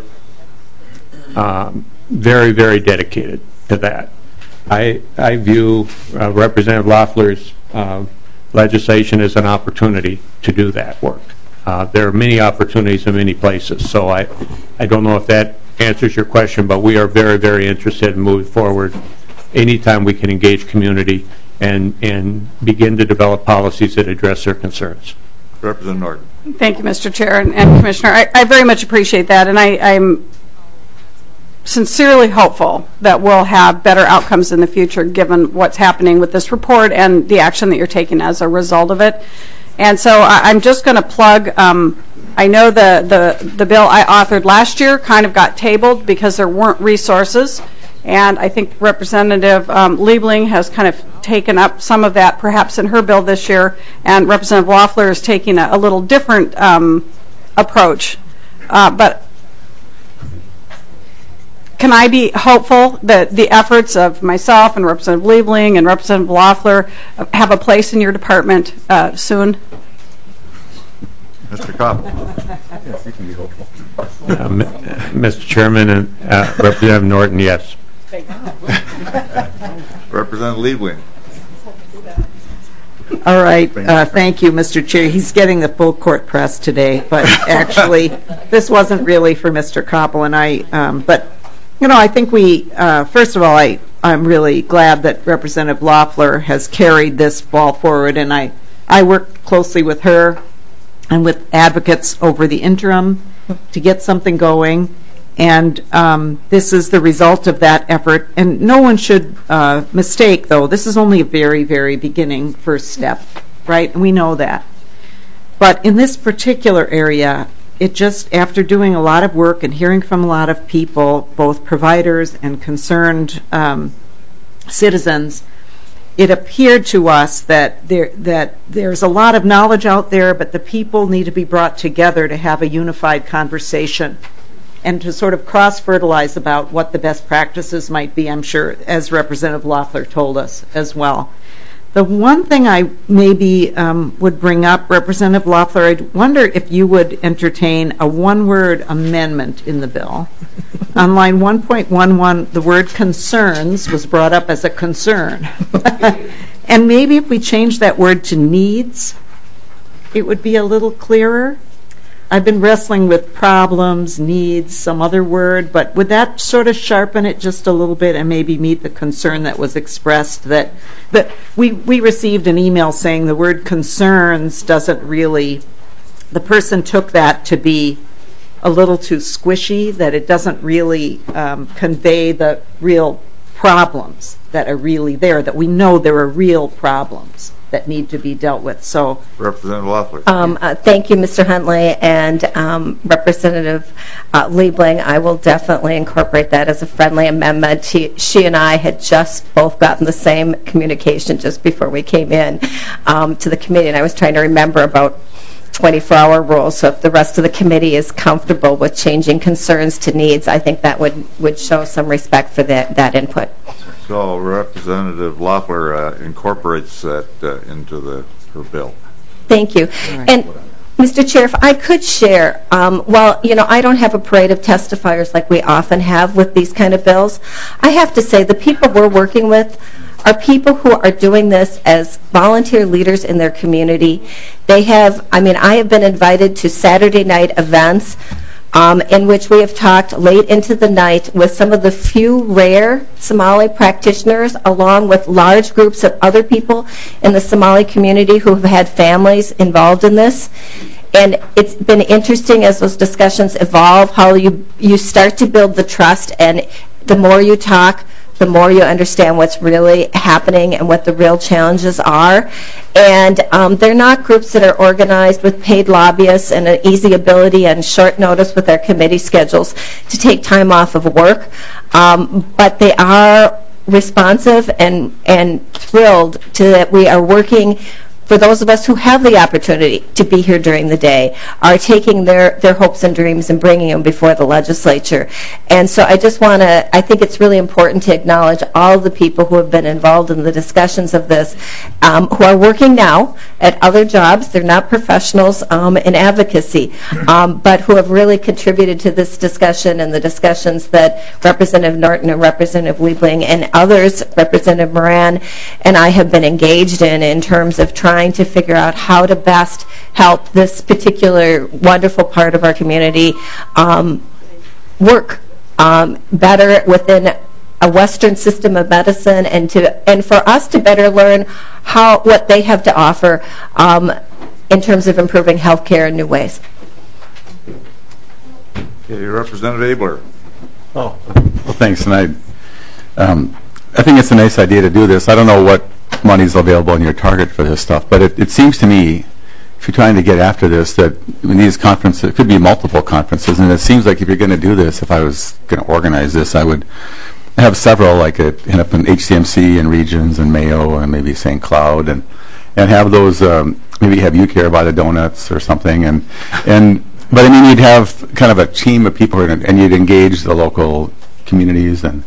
very, very dedicated to that. I view Representative Loeffler's legislation as an opportunity to do that work. There are many opportunities in many places, so I don't know if that answers your question, but we are very, very interested in moving forward anytime we can engage community and begin to develop policies that address their concerns. Representative Norton. Thank you, Mr. Chair and Commissioner. I very much appreciate that, and I'm sincerely hopeful that we'll have better outcomes in the future given what's happening with this report and the action that you're taking as a result of it. And so I'm just going to plug, I know the bill I authored last year kind of got tabled because there weren't resources, and I think Representative Liebling has kind of taken up some of that perhaps in her bill this year, and Representative Loeffler is taking a little different approach. But can I be hopeful that the efforts of myself and Representative Liebling and Representative Loeffler have a place in your department soon? Mr. Koppel. Yes, you can be hopeful. Mr. Chairman and Representative Norton, yes. Representative Liebling. All right, thank you, Mr. Chair. He's getting the full court press today, but actually, this wasn't really for Mr. Koppel and I, but, you know, I think we, first of all, I'm really glad that Representative Loeffler has carried this ball forward, and I worked closely with her and with advocates over the interim to get something going, and this is the result of that effort. And no one should mistake, though, this is only a very, very beginning first step, right? And we know that. But in this particular area, it just, after doing a lot of work and hearing from a lot of people, both providers and concerned citizens, it appeared to us that there's a lot of knowledge out there, but the people need to be brought together to have a unified conversation and to sort of cross-fertilize about what the best practices might be, I'm sure, as Representative Loeffler told us as well. The one thing I maybe would bring up, Representative Loeffler, I wonder if you would entertain a one-word amendment in the bill. On line 1.11, the word concerns was brought up as a concern. And maybe if we change that word to needs, it would be a little clearer? I've been wrestling with problems, needs, some other word, but would that sort of sharpen it just a little bit and maybe meet the concern that was expressed that we received an email saying the word concerns doesn't really, the person took that to be a little too squishy, that it doesn't really convey the real problems that are really there, that we know there are real problems that need to be dealt with. So, Representative Loeffler. Thank you, Mr. Huntley, and Representative Liebling. I will definitely incorporate that as a friendly amendment. She and I had just both gotten the same communication just before we came in to the committee, and I was trying to remember about 24-hour rules. So if the rest of the committee is comfortable with changing concerns to needs, I think that would show some respect for that input. So Representative Loeffler incorporates that into her bill. Thank you. Right. And Mr. Chair, if I could share, well, I don't have a parade of testifiers like we often have with these kind of bills. I have to say the people we're working with are people who are doing this as volunteer leaders in their community. They have, I have been invited to Saturday night events in which we have talked late into the night with some of the few rare Somali practitioners, along with large groups of other people in the Somali community who have had families involved in this. And it's been interesting as those discussions evolve, how you start to build the trust, and the more you talk, the more you understand what's really happening and what the real challenges are. And they're not groups that are organized with paid lobbyists and an easy ability and short notice with their committee schedules to take time off of work. But they are responsive and thrilled to that we are working. For those of us who have the opportunity to be here during the day, are taking their hopes and dreams and bringing them before the legislature. And so I just want to, I think it's really important to acknowledge all of the people who have been involved in the discussions of this, who are working now at other jobs. They're not professionals in advocacy, but who have really contributed to this discussion and the discussions that Representative Norton and Representative Liebling and others, Representative Moran and I, have been engaged in terms of trying to figure out how to best help this particular wonderful part of our community work better within a Western system of medicine, and for us to better learn what they have to offer in terms of improving health care in new ways. Okay, Representative Abler. Oh, well, thanks. And I think it's a nice idea to do this. I don't know what money's available in your target for this stuff, but it seems to me, if you're trying to get after this, that in these conferences, it could be multiple conferences, and it seems like if you're going to do this, if I was going to organize this, I would have several, like end up in HCMC and Regions and Mayo and maybe St. Cloud, and have those, maybe have You Care by the Donuts or something, but I mean, you'd have kind of a team of people, and you'd engage the local communities, and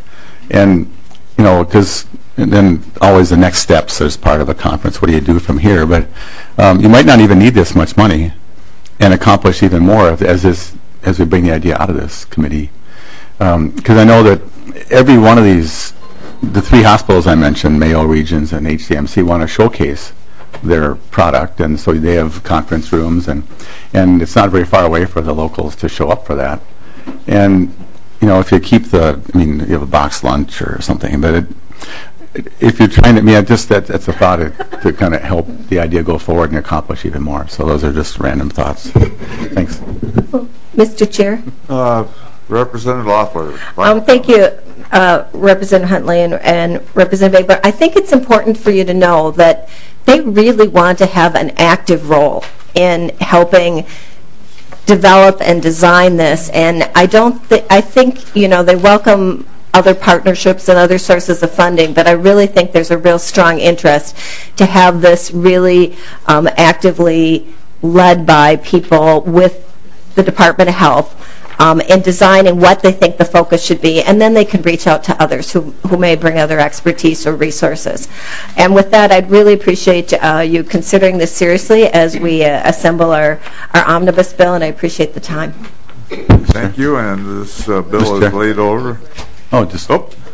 because and then always the next steps as part of a conference. What do you do from here? But you might not even need this much money and accomplish even more as we bring the idea out of this committee. Because I know that every one of these, the three hospitals I mentioned, Mayo, Regions, and HCMC, want to showcase their product, and so they have conference rooms, and it's not very far away for the locals to show up for that. And if you keep you have a box lunch or something, but if you're trying to, that's a thought to kind of help the idea go forward and accomplish even more. So those are just random thoughts. Thanks. Mr. Chair? Representative Loeffler. Thank you, Representative Huntley and Representative Abler. I think it's important for you to know that they really want to have an active role in helping develop and design this. And I think they welcome other partnerships and other sources of funding, but I really think there's a real strong interest to have this really actively led by people with the Department of Health in designing what they think the focus should be, and then they can reach out to others who may bring other expertise or resources. And with that, I'd really appreciate you considering this seriously as we assemble our omnibus bill, and I appreciate the time. Thank you, and this bill is laid over. Oh, just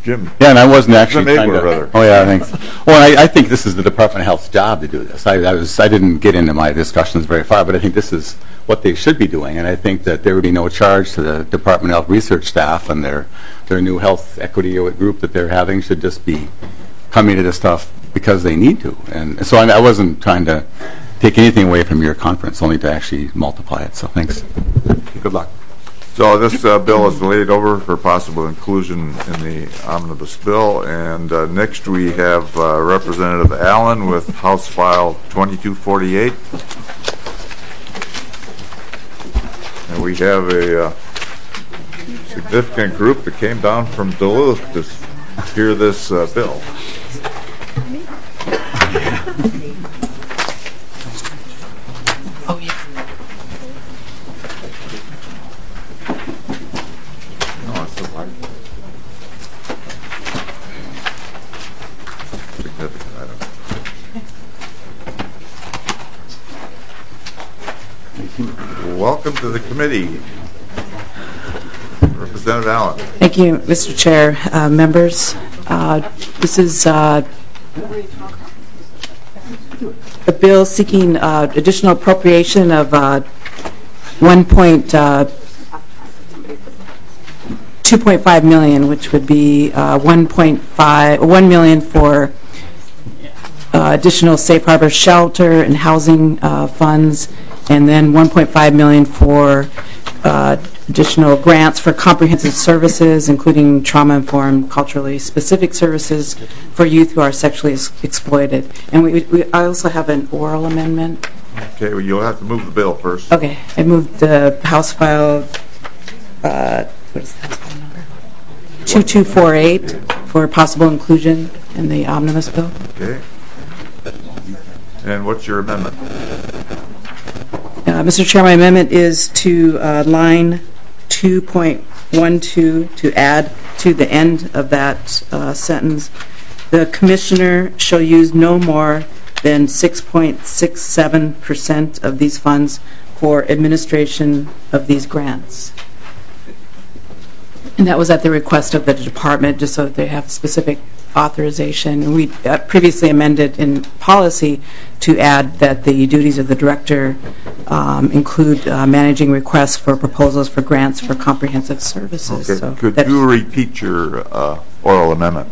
Jim. Yeah, and I wasn't actually Jim trying Abler, to... rather. Oh, yeah, thanks. Well, I think this is the Department of Health's job to do this. I didn't get into my discussions very far, but I think this is what they should be doing, and I think that there would be no charge to the Department of Health research staff, and their new health equity group that they're having should just be coming to this stuff because they need to. And so I wasn't trying to take anything away from your conference, only to actually multiply it. So thanks. Good luck. So this bill is laid over for possible inclusion in the omnibus bill. And next we have Representative Allen with House File 2248. And we have a significant group that came down from Duluth to hear this bill. Oh, yeah. No, it's a large, significant item. Welcome to the committee, Representative Allen. Thank you, Mr. Chair. Members, this is a bill seeking additional appropriation of $2.5 million, which would be $1 million for additional safe harbor shelter and housing funds, and then $1.5 million for additional grants for comprehensive services, including trauma-informed, culturally specific services for youth who are sexually exploited. And I also have an oral amendment. Okay, well, you'll have to move the bill first. Okay, I moved the House File, what is the House File number? 2248 for possible inclusion in the omnibus bill. Okay. And what's your amendment? Mr. Chair, my amendment is to line 2.12 to add to the end of that sentence. The commissioner shall use no more than 6.67% of these funds for administration of these grants. And that was at the request of the department, just so that they have specific authorization. And we previously amended in policy to add that the duties of the director include managing requests for proposals for grants for comprehensive services. Okay. So could you repeat your oral amendment?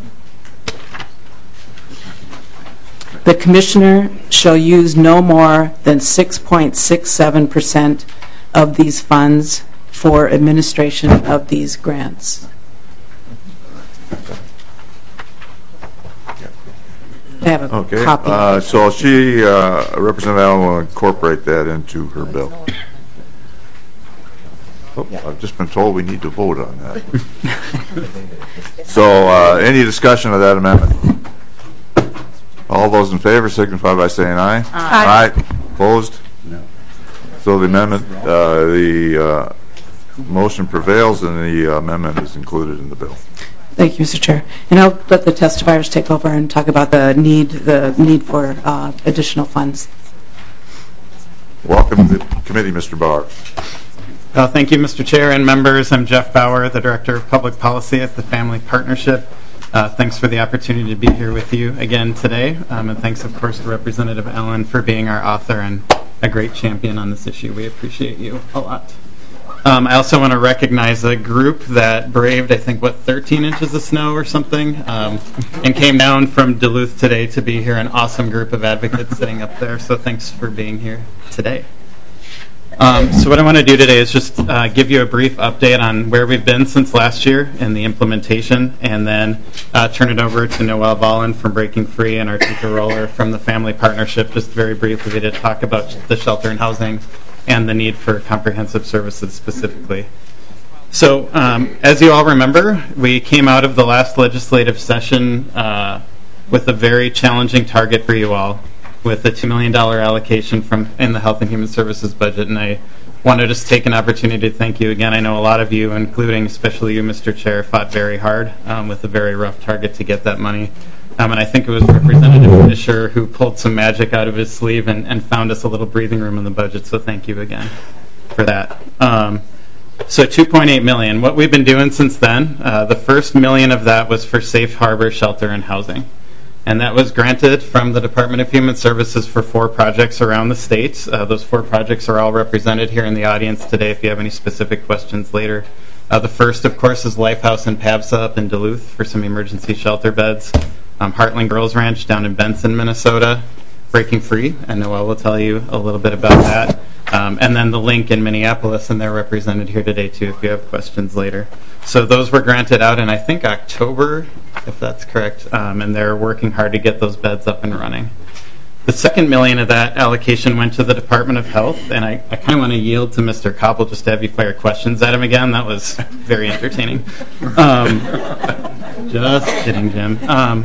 The commissioner shall use no more than 6.67% of these funds for administration of these grants. I have a copy. So she, Representative Allen, will incorporate that into her bill. Oh, I've just been told we need to vote on that. So any discussion of that amendment? All those in favor signify by saying aye. Aye. Opposed? No. So the amendment, the motion prevails and the amendment is included in the bill. Thank you, Mr. Chair. And I'll let the testifiers take over and talk about the need for additional funds. Welcome to the committee, Mr. Bauer. Thank you, Mr. Chair and members. I'm Jeff Bauer, the Director of Public Policy at the Family Partnership. Thanks for the opportunity to be here with you again today. And thanks, of course, to Representative Allen for being our author and a great champion on this issue. We appreciate you a lot. I also want to recognize a group that braved, I think, 13 inches of snow or something, and came down from Duluth today to be here, an awesome group of advocates sitting up there. So thanks for being here today. So what I want to do today is just give you a brief update on where we've been since last year in the implementation, and then turn it over to Noelle Vollen from Breaking Free and our Tika Roller from the Family Partnership, just very briefly to talk about the shelter and housing and the need for comprehensive services specifically. So as you all remember, we came out of the last legislative session with a very challenging target for you all, with a $2 million allocation in the Health and Human Services budget. And I want to just take an opportunity to thank you again. I know a lot of you, including especially you, Mr. Chair, fought very hard with a very rough target to get that money. And I think it was Representative Fisher who pulled some magic out of his sleeve and found us a little breathing room in the budget. So thank you again for that. So $2.8 million. What we've been doing since then, the first $1 million of that was for safe harbor, shelter, and housing. And that was granted from the Department of Human Services for 4 projects around the state. Those 4 projects are all represented here in the audience today if you have any specific questions later. The first, of course, is Lifehouse and PABSA up in Duluth for some emergency shelter beds. Heartland Girls Ranch down in Benson, Minnesota, Breaking Free, and Noel will tell you a little bit about that. And then the Link in Minneapolis, and they're represented here today too if you have questions later. So those were granted out in, I think, October, if that's correct, and they're working hard to get those beds up and running. The second $1 million of that allocation went to the Department of Health, and I kind of want to yield to Mr. Koppel just to have you fire questions at him again. That was very entertaining. Just kidding, Jim.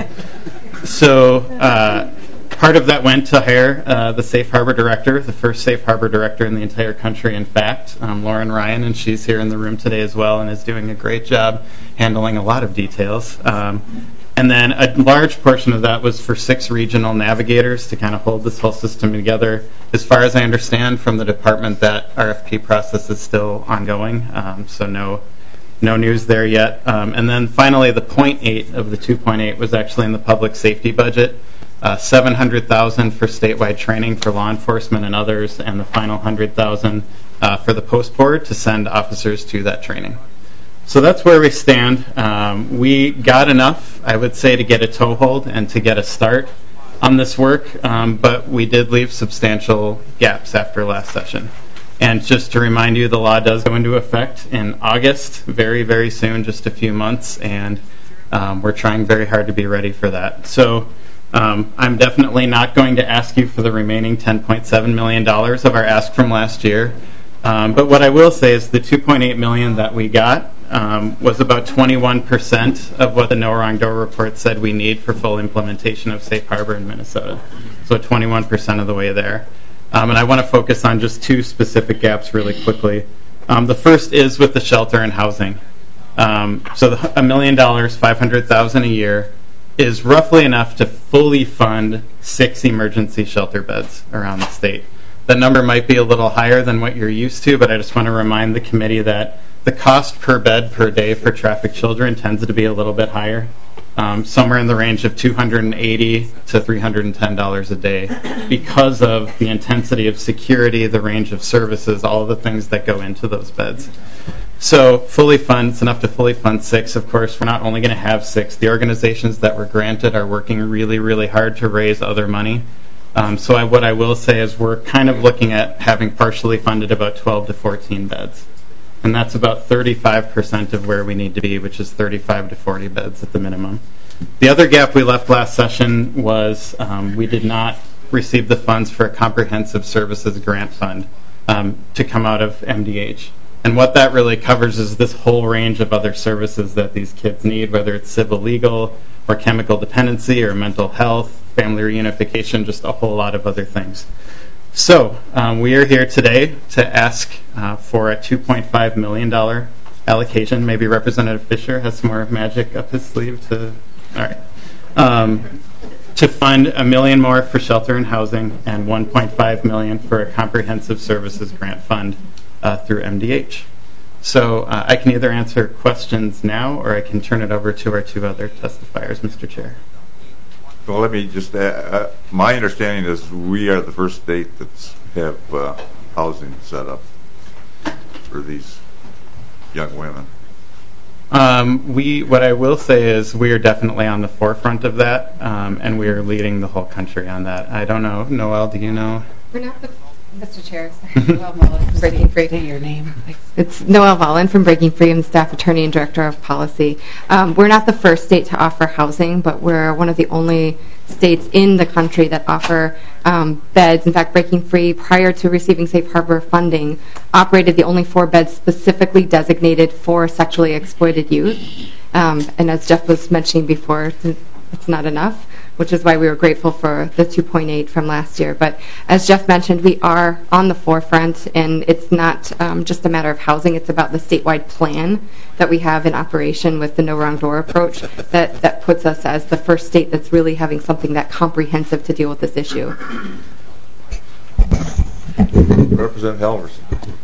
Part of that went to hire the Safe Harbor Director, the first Safe Harbor Director in the entire country, in fact, Lauren Ryan, and she's here in the room today as well and is doing a great job handling a lot of details. And then a large portion of that was for 6 regional navigators to kind of hold this whole system together. As far as I understand from the department, that RFP process is still ongoing, so no news there yet. And then finally, the 0.8 of the 2.8 was actually in the public safety budget. $700,000 for statewide training for law enforcement and others, and the final $100,000 for the post board to send officers to that training. So that's where we stand. We got enough, I would say, to get a toehold and to get a start on this work, but we did leave substantial gaps after last session. And just to remind you, the law does go into effect in August, very, very soon, just a few months, and we're trying very hard to be ready for that. So I'm definitely not going to ask you for the remaining $10.7 million of our ask from last year. But what I will say is the $2.8 million that we got was about 21% of what the No Wrong Door report said we need for full implementation of Safe Harbor in Minnesota. So 21% of the way there. And I want to focus on just 2 specific gaps really quickly. The first is with the shelter and housing. So the $1 million, $500,000 a year, is roughly enough to fully fund 6 emergency shelter beds around the state. That number might be a little higher than what you're used to, but I just want to remind the committee that the cost per bed per day for trafficked children tends to be a little bit higher, somewhere in the range of $280 to $310 a day, because of the intensity of security, the range of services, all of the things that go into those beds. So fully fund, it's enough to fully fund 6. Of course, we're not only going to have 6. The organizations that were granted are working really, really hard to raise other money. So what I will say is we're kind of looking at having partially funded about 12 to 14 beds. And that's about 35% of where we need to be, which is 35 to 40 beds at the minimum. The other gap we left last session was we did not receive the funds for a comprehensive services grant fund to come out of MDH. And what that really covers is this whole range of other services that these kids need, whether it's civil legal or chemical dependency or mental health, family reunification, just a whole lot of other things. So we are here today to ask for a $2.5 million allocation. Maybe Representative Fisher has some more magic up his sleeve to, all right, to fund $1 million more for shelter and housing and $1.5 million for a comprehensive services grant fund through MDH. So I can either answer questions now or I can turn it over to our 2 other testifiers, Mr. Chair. Well, let me just add, my understanding is we are the first state that's have housing set up for these young women. What I will say is we are definitely on the forefront of that, and we are leading the whole country on that. I don't know, Noel, do you know? We're not the Mr. Chair, Noel Mullen from Breaking Free. Say your name. It's Noel Mullen from Breaking Free. I'm the Staff Attorney and Director of Policy. We're not the first state to offer housing, but we're one of the only states in the country that offer beds. In fact, Breaking Free, prior to receiving Safe Harbor funding, operated the only 4 beds specifically designated for sexually exploited youth. And as Jeff was mentioning before, it's not enough, which is why we were grateful for the 2.8 from last year. But as Jeff mentioned, we are on the forefront, and it's not just a matter of housing. It's about the statewide plan that we have in operation with the No Wrong Door approach that puts us as the first state that's really having something that comprehensive to deal with this issue. Representative Halverson.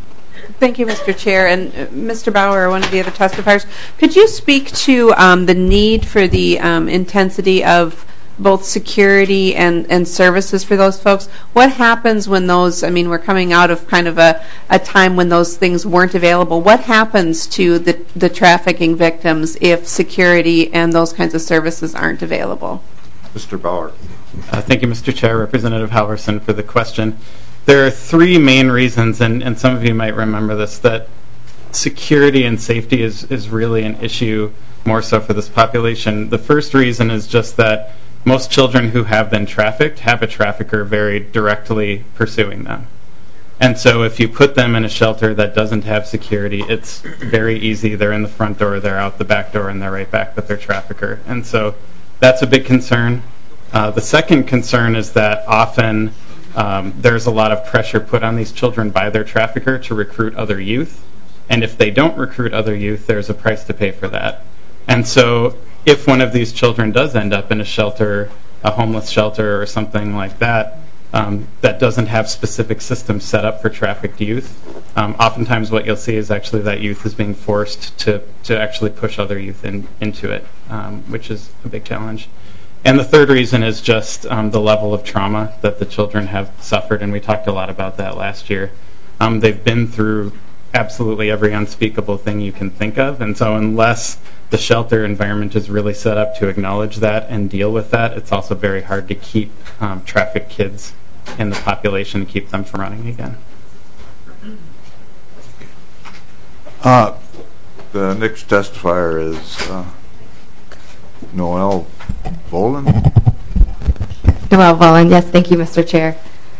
Thank you, Mr. Chair. And Mr. Bauer, one of the other testifiers, could you speak to the need for the intensity of both security and services for those folks? What happens when those, I mean, we're coming out of kind of a time when those things weren't available. What happens to the trafficking victims if security and those kinds of services aren't available? Mr. Bauer. Thank you, Mr. Chair. Representative Halverson for the question. There are three main reasons, and some of you might remember this, that security and safety is really an issue more so for this population. The first reason is just that most children who have been trafficked have a trafficker very directly pursuing them. And so if you put them in a shelter that doesn't have security, it's very easy. They're in the front door, they're out the back door, and they're right back with their trafficker. And so that's a big concern. The second concern is that often there's a lot of pressure put on these children by their trafficker to recruit other youth. And if they don't recruit other youth, there's a price to pay for that. And so if one of these children does end up in a shelter, a homeless shelter or something like that, that doesn't have specific systems set up for trafficked youth, oftentimes what you'll see is actually that youth is being forced to actually push other youth into it, which is a big challenge. And the third reason is just the level of trauma that the children have suffered, and we talked a lot about that last year. They've been through absolutely every unspeakable thing you can think of, and so unless the shelter environment is really set up to acknowledge that and deal with that, it's also very hard to keep trafficked kids in the population and keep them from running again. The next testifier is Noel Volin. Noel Volin, yes, thank you, Mr. Chair.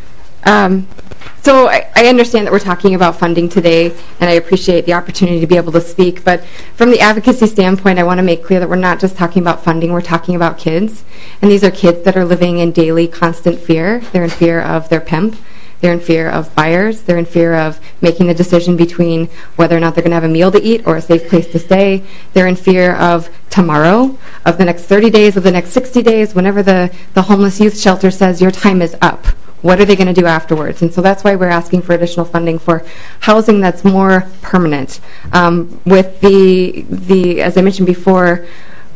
So I understand that we're talking about funding today, and I appreciate the opportunity to be able to speak, but from the advocacy standpoint, I want to make clear that we're not just talking about funding, we're talking about kids. And these are kids that are living in daily, constant fear. They're in fear of their pimp. They're in fear of buyers. They're in fear of making the decision between whether or not they're going to have a meal to eat or a safe place to stay. They're in fear of tomorrow, of the next 30 days, of the next 60 days, whenever the homeless youth shelter says your time is up. What are they going to do afterwards? And so that's why we're asking for additional funding for housing that's more permanent. With the as I mentioned before,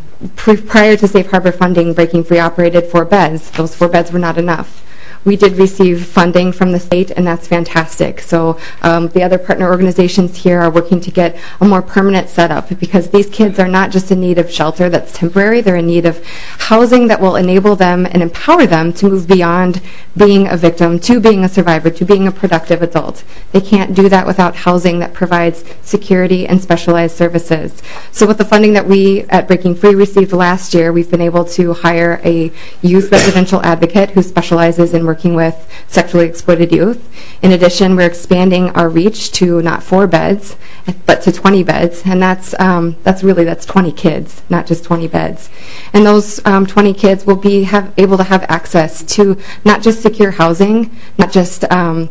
prior to Safe Harbor funding, Breaking Free operated 4 beds. Those 4 beds were not enough. We did receive funding from the state, and that's fantastic. So the other partner organizations here are working to get a more permanent setup, because these kids are not just in need of shelter that's temporary. They're in need of housing that will enable them and empower them to move beyond being a victim to being a survivor to being a productive adult. They can't do that without housing that provides security and specialized services. So with the funding that we at Breaking Free received last year, we've been able to hire a youth residential advocate who specializes in working with sexually exploited youth. In addition, we're expanding our reach to not 4 beds, but to 20 beds, and that's 20 kids, not just 20 beds. And those 20 kids will be able to have access to not just secure housing, not just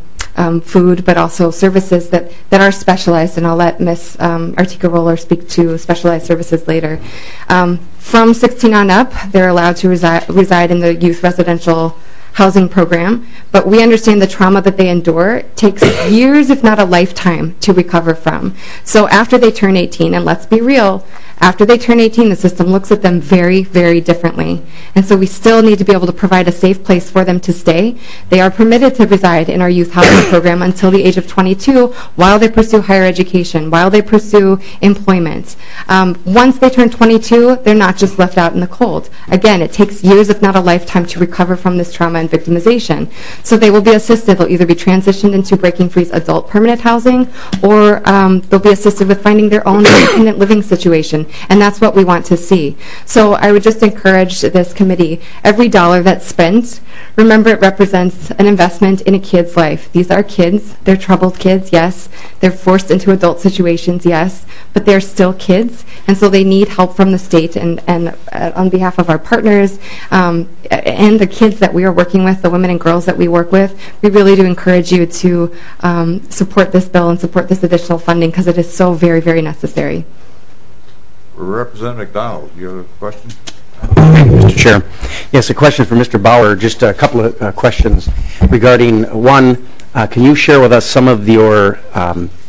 food, but also services that are specialized, and I'll let Ms. Artika Roller speak to specialized services later. From 16 on up, they're allowed to reside in the youth residential housing program, but we understand the trauma that they endure takes years, if not a lifetime, to recover from. So after they turn 18, and let's be real, after they turn 18, the system looks at them very, very differently. And so we still need to be able to provide a safe place for them to stay. They are permitted to reside in our youth housing program until the age of 22 while they pursue higher education, while they pursue employment. Once they turn 22, they're not just left out in the cold. Again, it takes years, if not a lifetime, to recover from this trauma and victimization. So they will be assisted. They'll either be transitioned into Breaking Free's adult permanent housing, or they'll be assisted with finding their own independent living situation. And that's what we want to see. So I would just encourage this committee, every dollar that's spent, remember it represents an investment in a kid's life. These are kids. They're troubled kids, yes. They're forced into adult situations, yes. But they're still kids, and so they need help from the state. And on behalf of our partners and the kids that we are working with, the women and girls that we work with, we really do encourage you to support this bill and support this additional funding, because it is so very, very necessary. Representative McDonald, you have a question? Thank you, Mr. Chair. Yes, a question for Mr. Bauer. Just a couple of questions regarding, one, can you share with us some of your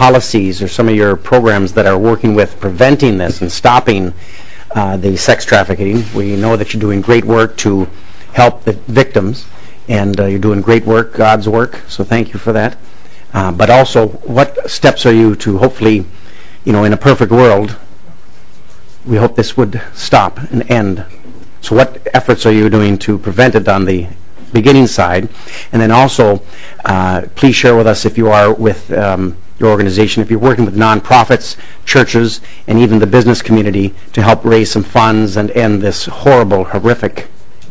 policies or some of your programs that are working with preventing this and stopping the sex trafficking. We know that you're doing great work to help the victims, and you're doing great work, God's work, so thank you for that. But also, what steps are you to hopefully, in a perfect world, we hope this would stop and end. So what efforts are you doing to prevent it on the beginning side? And then also, please share with us if you are with your organization, if you're working with nonprofits, churches, and even the business community to help raise some funds and end this horrible, horrific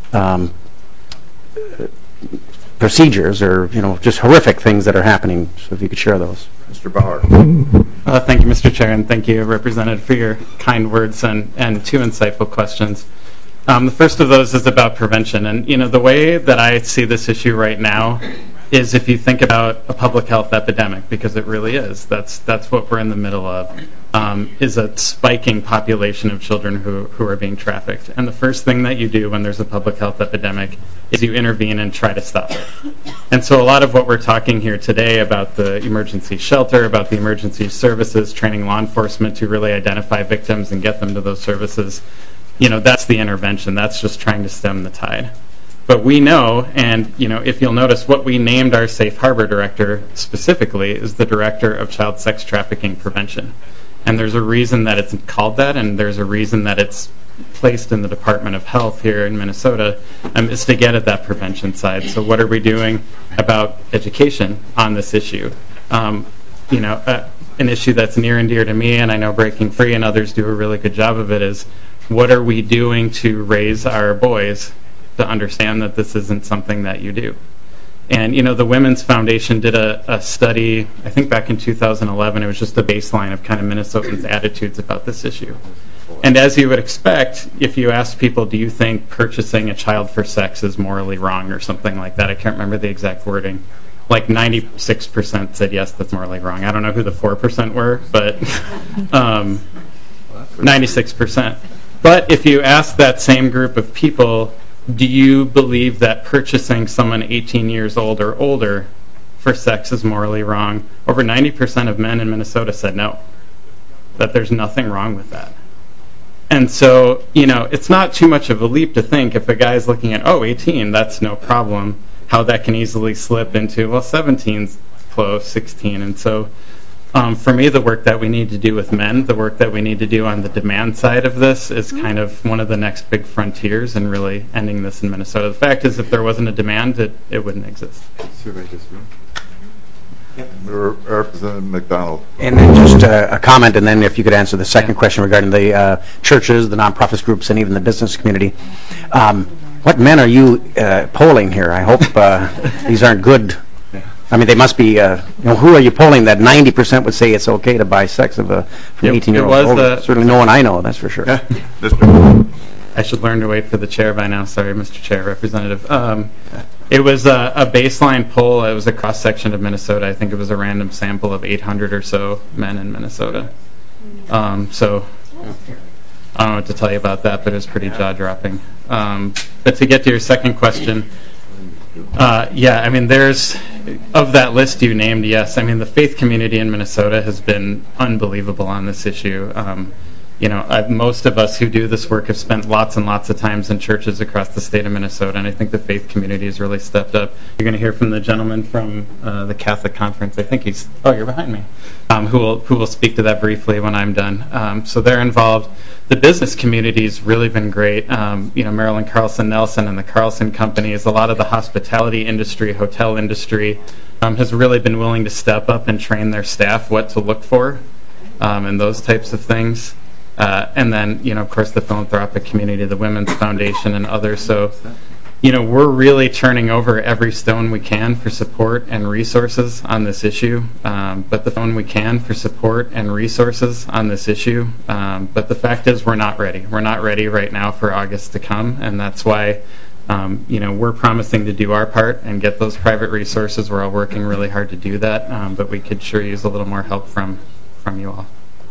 procedures or, just horrific things that are happening. So if you could share those. Mr. Bauer. Thank you, Mr. Chair, and thank you, Representative, for your kind words and two insightful questions. The first of those is about prevention. And, the way that I see this issue right now is if you think about a public health epidemic, because it really is. That's what we're in the middle of, is a spiking population of children who are being trafficked. And the first thing that you do when there's a public health epidemic is you intervene and try to stop it. And so a lot of what we're talking here today about the emergency shelter, about the emergency services, training law enforcement to really identify victims and get them to those services, that's the intervention. That's just trying to stem the tide. But we know, and if you'll notice, what we named our Safe Harbor Director specifically is the Director of Child Sex Trafficking Prevention. And there's a reason that it's called that, and there's a reason that it's placed in the Department of Health here in Minnesota, is to get at that prevention side. So what are we doing about education on this issue? An issue that's near and dear to me, and I know Breaking Free and others do a really good job of it, is what are we doing to raise our boys to understand that this isn't something that you do? And, the Women's Foundation did a study, I think back in 2011. It was just a baseline of kind of Minnesotans' attitudes about this issue. And as you would expect, if you asked people, do you think purchasing a child for sex is morally wrong or something like that, I can't remember the exact wording, like 96% said yes, that's morally wrong. I don't know who the 4% were, but 96%. But if you ask that same group of people, do you believe that purchasing someone 18 years old or older for sex is morally wrong? Over 90% of men in Minnesota said no, that there's nothing wrong with that. And so, it's not too much of a leap to think if a guy's looking at, 18, that's no problem, how that can easily slip into, 17's close, 16. And so, for me, the work that we need to do with men, the work that we need to do on the demand side of this is kind of one of the next big frontiers in really ending this in Minnesota. The fact is, if there wasn't a demand, it wouldn't exist. Representative McDonald. And then just a comment, and then if you could answer the second question regarding the churches, the nonprofits groups, and even the business community. What men are you polling here? I hope these aren't good. I mean, they must be, who are you polling that 90% would say it's okay to buy sex from 18-year-olds older? Certainly no one I know, that's for sure. I should learn to wait for the chair by now. Sorry, Mr. Chair, Representative. It was a baseline poll. It was a cross-section of Minnesota. I think it was a random sample of 800 or so men in Minnesota. So I don't know what to tell you about that, but it was pretty jaw-dropping. But to get to your second question, there's, of that list you named, yes. I mean, the faith community in Minnesota has been unbelievable on this issue. Most of us who do this work have spent lots and lots of times in churches across the state of Minnesota, and I think the faith community has really stepped up. You're going to hear from the gentleman from the Catholic Conference. I think you're behind me, who will speak to that briefly when I'm done. So they're involved. The business community's really been great. Marilyn Carlson Nelson and the Carlson Companies, a lot of the hospitality industry, hotel industry, has really been willing to step up and train their staff what to look for and those types of things. And then, of course, the philanthropic community, the Women's Foundation, and others. So, we're really turning over every stone we can for support and resources on this issue. But the fact is, we're not ready. We're not ready right now for August to come, and that's why, we're promising to do our part and get those private resources. We're all working really hard to do that, but we could sure use a little more help from you all.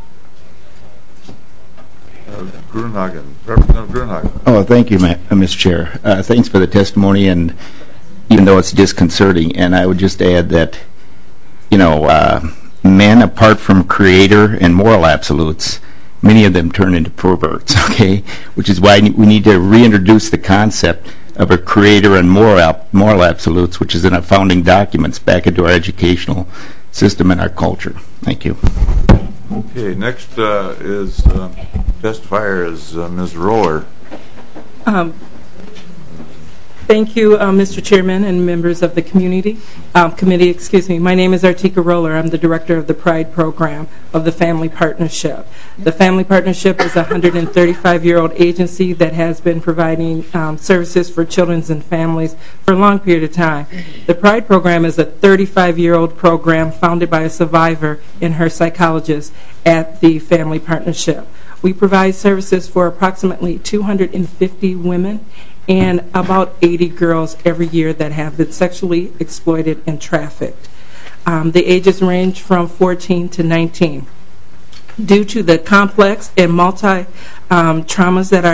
Gruenhagen. Representative Gruenhagen. Oh, thank you, Mr. Chair. Thanks for the testimony, and even though it's disconcerting, and I would just add that, men, apart from creator and moral absolutes, many of them turn into perverts, okay? Which is why we need to reintroduce the concept of a creator and moral absolutes, which is in our founding documents, back into our educational system and our culture. Thank you. Okay, next is testifier is Ms. Roller. Thank you, Mr. Chairman and members of the committee. My name is Artika Roller. I'm the director of the Pride program of the Family Partnership. The Family Partnership is a 135-year-old agency that has been providing services for children and families for a long period of time. The Pride program is a 35-year-old program founded by a survivor and her psychologist at the Family Partnership. We provide services for approximately 250 women and about 80 girls every year that have been sexually exploited and trafficked. The ages range from 14 to 19. Due to the complex and multiple traumas that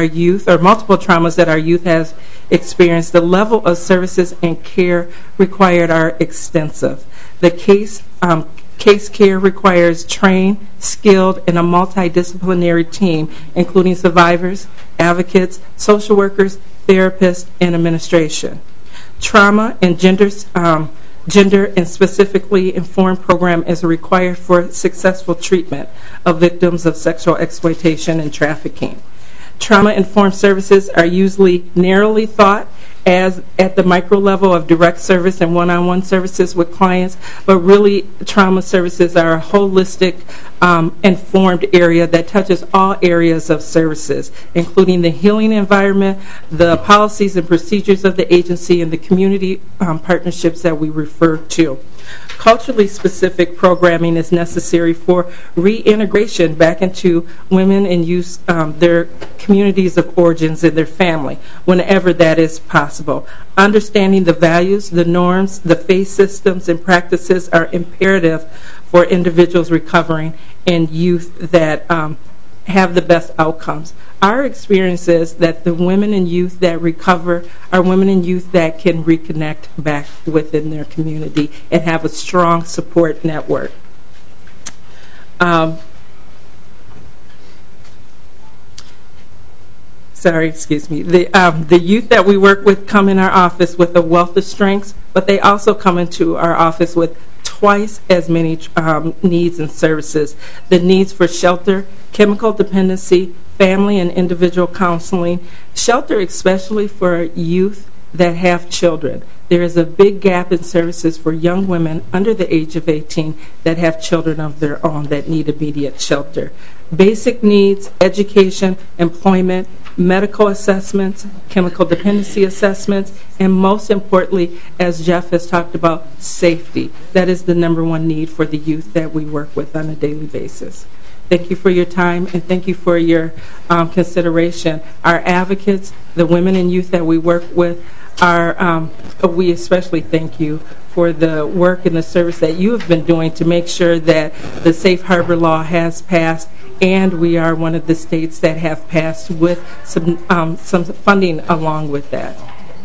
our youth has experienced, the level of services and care required are extensive. The case care requires trained, skilled, and a multidisciplinary team, including survivors, advocates, social workers, therapists, and administration. Trauma and gender and specifically informed program is required for successful treatment of victims of sexual exploitation and trafficking. Trauma-informed services are usually narrowly thought as at the micro level of direct service and one-on-one services with clients, but really trauma services are a holistic, informed area that touches all areas of services, including the healing environment, the policies and procedures of the agency, and the community partnerships that we refer to. Culturally specific programming is necessary for reintegration back into women and youth, their communities of origins and their family, whenever that is possible. Understanding the values, the norms, the faith systems, and practices are imperative for individuals recovering and youth that have the best outcomes. Our experience is that the women and youth that recover are women and youth that can reconnect back within their community and have a strong support network. The youth that we work with come in our office with a wealth of strengths, but they also come into our office with twice as many needs and services. The needs for shelter, chemical dependency, family and individual counseling, shelter especially for youth that have children. There is a big gap in services for young women under the age of 18 that have children of their own that need immediate shelter. Basic needs, education, employment, medical assessments, chemical dependency assessments, and most importantly, as Jeff has talked about, safety. That is the #1 need for the youth that we work with on a daily basis. Thank you for your time, and thank you for your consideration. Our advocates, the women and youth that we work with, we especially thank you for the work and the service that you have been doing to make sure that the Safe Harbor law has passed, and we are one of the states that have passed with some funding along with that.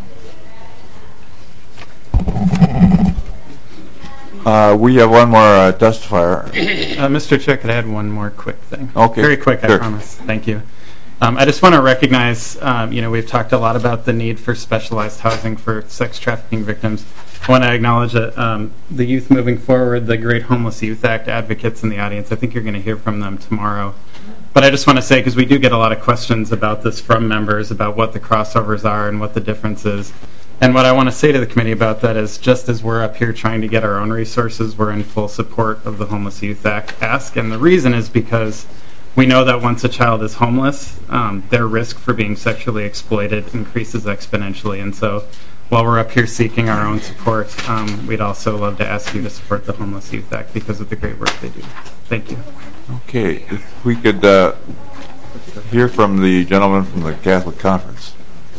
We have one more testifier. Mr. Chair, could I add one more quick thing? Okay. Very quick, sure. I promise. Thank you. I just want to recognize, we've talked a lot about the need for specialized housing for sex trafficking victims. I want to acknowledge that the youth moving forward, the Great Homeless Youth Act advocates in the audience, I think you're going to hear from them tomorrow. But I just want to say, because we do get a lot of questions about this from members, about what the crossovers are and what the difference is. And what I want to say to the committee about that is, just as we're up here trying to get our own resources, we're in full support of the Homeless Youth Act ask. And the reason is because we know that once a child is homeless, their risk for being sexually exploited increases exponentially. And so while we're up here seeking our own support, we'd also love to ask you to support the Homeless Youth Act because of the great work they do. Thank you. Okay, if we could hear from the gentleman from the Catholic Conference.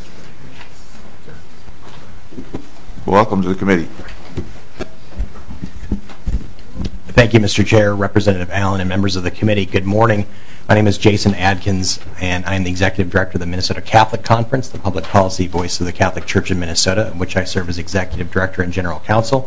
Welcome to the committee. Thank you, Mr. Chair, Representative Allen, and members of the committee. Good morning. My name is Jason Adkins, and I am the Executive Director of the Minnesota Catholic Conference, the public policy voice of the Catholic Church in Minnesota, in which I serve as Executive Director and General Counsel.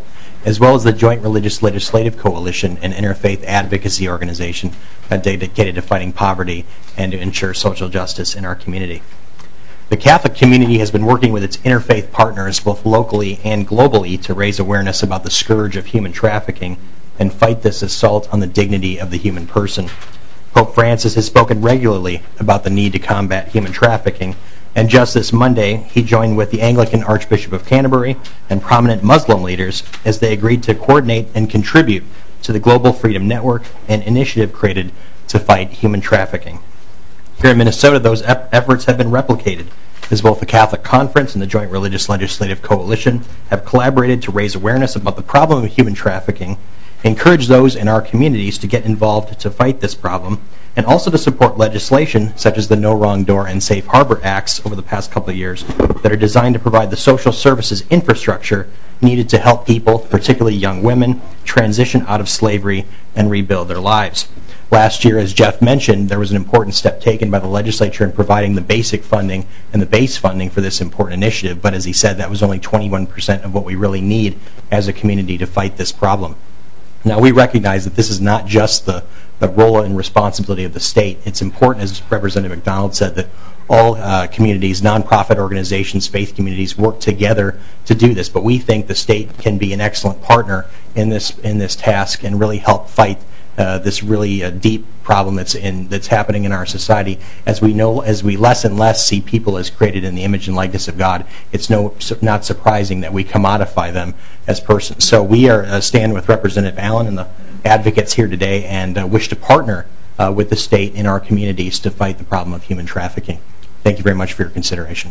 as well as the Joint Religious Legislative Coalition, an interfaith advocacy organization dedicated to fighting poverty and to ensure social justice in our community. The Catholic community has been working with its interfaith partners both locally and globally to raise awareness about the scourge of human trafficking and fight this assault on the dignity of the human person. Pope Francis has spoken regularly about the need to combat human trafficking, and just this Monday, he joined with the Anglican Archbishop of Canterbury and prominent Muslim leaders as they agreed to coordinate and contribute to the Global Freedom Network, an initiative created to fight human trafficking. Here in Minnesota, those efforts have been replicated, as both the Catholic Conference and the Joint Religious Legislative Coalition have collaborated to raise awareness about the problem of human trafficking, encourage those in our communities to get involved to fight this problem, and also to support legislation such as the No Wrong Door and Safe Harbor Acts over the past couple of years that are designed to provide the social services infrastructure needed to help people, particularly young women, transition out of slavery and rebuild their lives. Last year, as Jeff mentioned, there was an important step taken by the legislature in providing the basic funding and the base funding for this important initiative, but as he said, that was only 21% of what we really need as a community to fight this problem. Now, we recognize that this is not just the role and responsibility of the state. It's important, as Representative McDonald said, that all communities, nonprofit organizations, faith communities work together to do this, but we think the state can be an excellent partner in this task and really help fight this really deep problem that's happening in our society. As we less and less see people as created in the image and likeness of God, it's not surprising that we commodify them as persons. So we are stand with Representative Allen and the advocates here today and wish to partner with the state in our communities to fight the problem of human trafficking. Thank you very much for your consideration.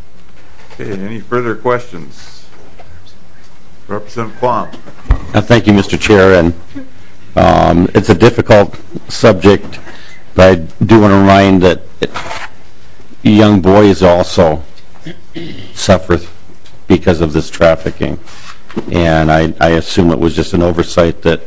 Okay, any further questions? Representative Plum. Thank you, Mr. Chair. And it's a difficult subject, but I do want to remind that young boys also suffer because of this trafficking. And I assume it was just an oversight that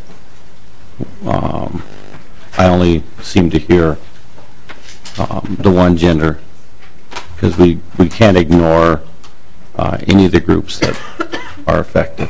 I only seem to hear the one gender, because we can't ignore any of the groups that are affected.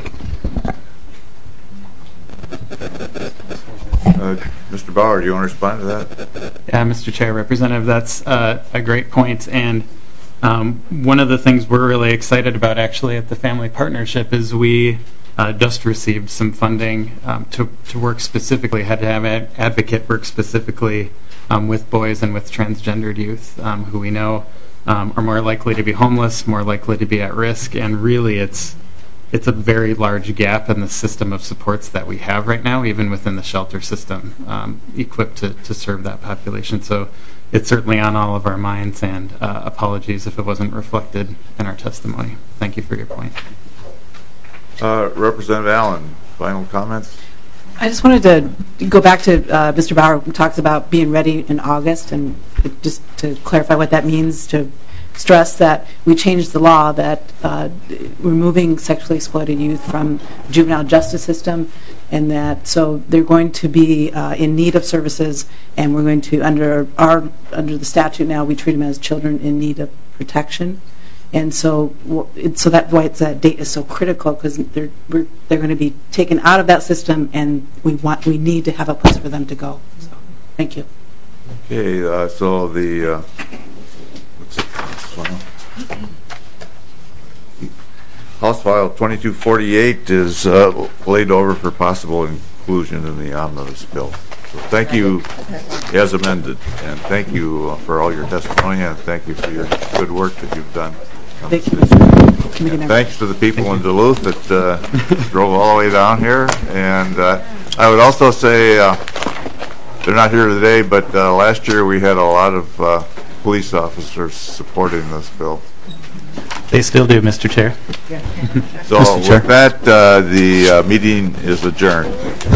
Mr. Bauer, do you want to respond to that? Yeah, Mr. Chair, Representative, that's a great point. And one of the things we're really excited about actually at the Family Partnership is we just received some funding to work specifically, had to have an advocate work specifically with boys and with transgendered youth who we know are more likely to be homeless, more likely to be at risk, and really it's a very large gap in the system of supports that we have right now, even within the shelter system, equipped to serve that population. So it's certainly on all of our minds, and apologies if it wasn't reflected in our testimony. Thank you for your point. Representative Allen, final comments? I just wanted to go back to Mr. Bauer, who talks about being ready in August, and just to clarify what that means, to stress that we changed the law that removing sexually exploited youth from the juvenile justice system, and that so they're going to be in need of services, and we're going to under the statute now we treat them as children in need of protection. And so that's why that date is so critical, because they're going to be taken out of that system, and we need to have a place for them to go. So, thank you. Okay, so the House File 2248 is laid over for possible inclusion in the omnibus bill. So thank you, as amended, and thank you for all your testimony, and thank you for your good work that you've done. Thank you. Thanks to the people in Duluth that drove all the way down here. And I would also say, they're not here today, but last year we had a lot of police officers supporting this bill. They still do, Mr. Chair. So with that, the meeting is adjourned.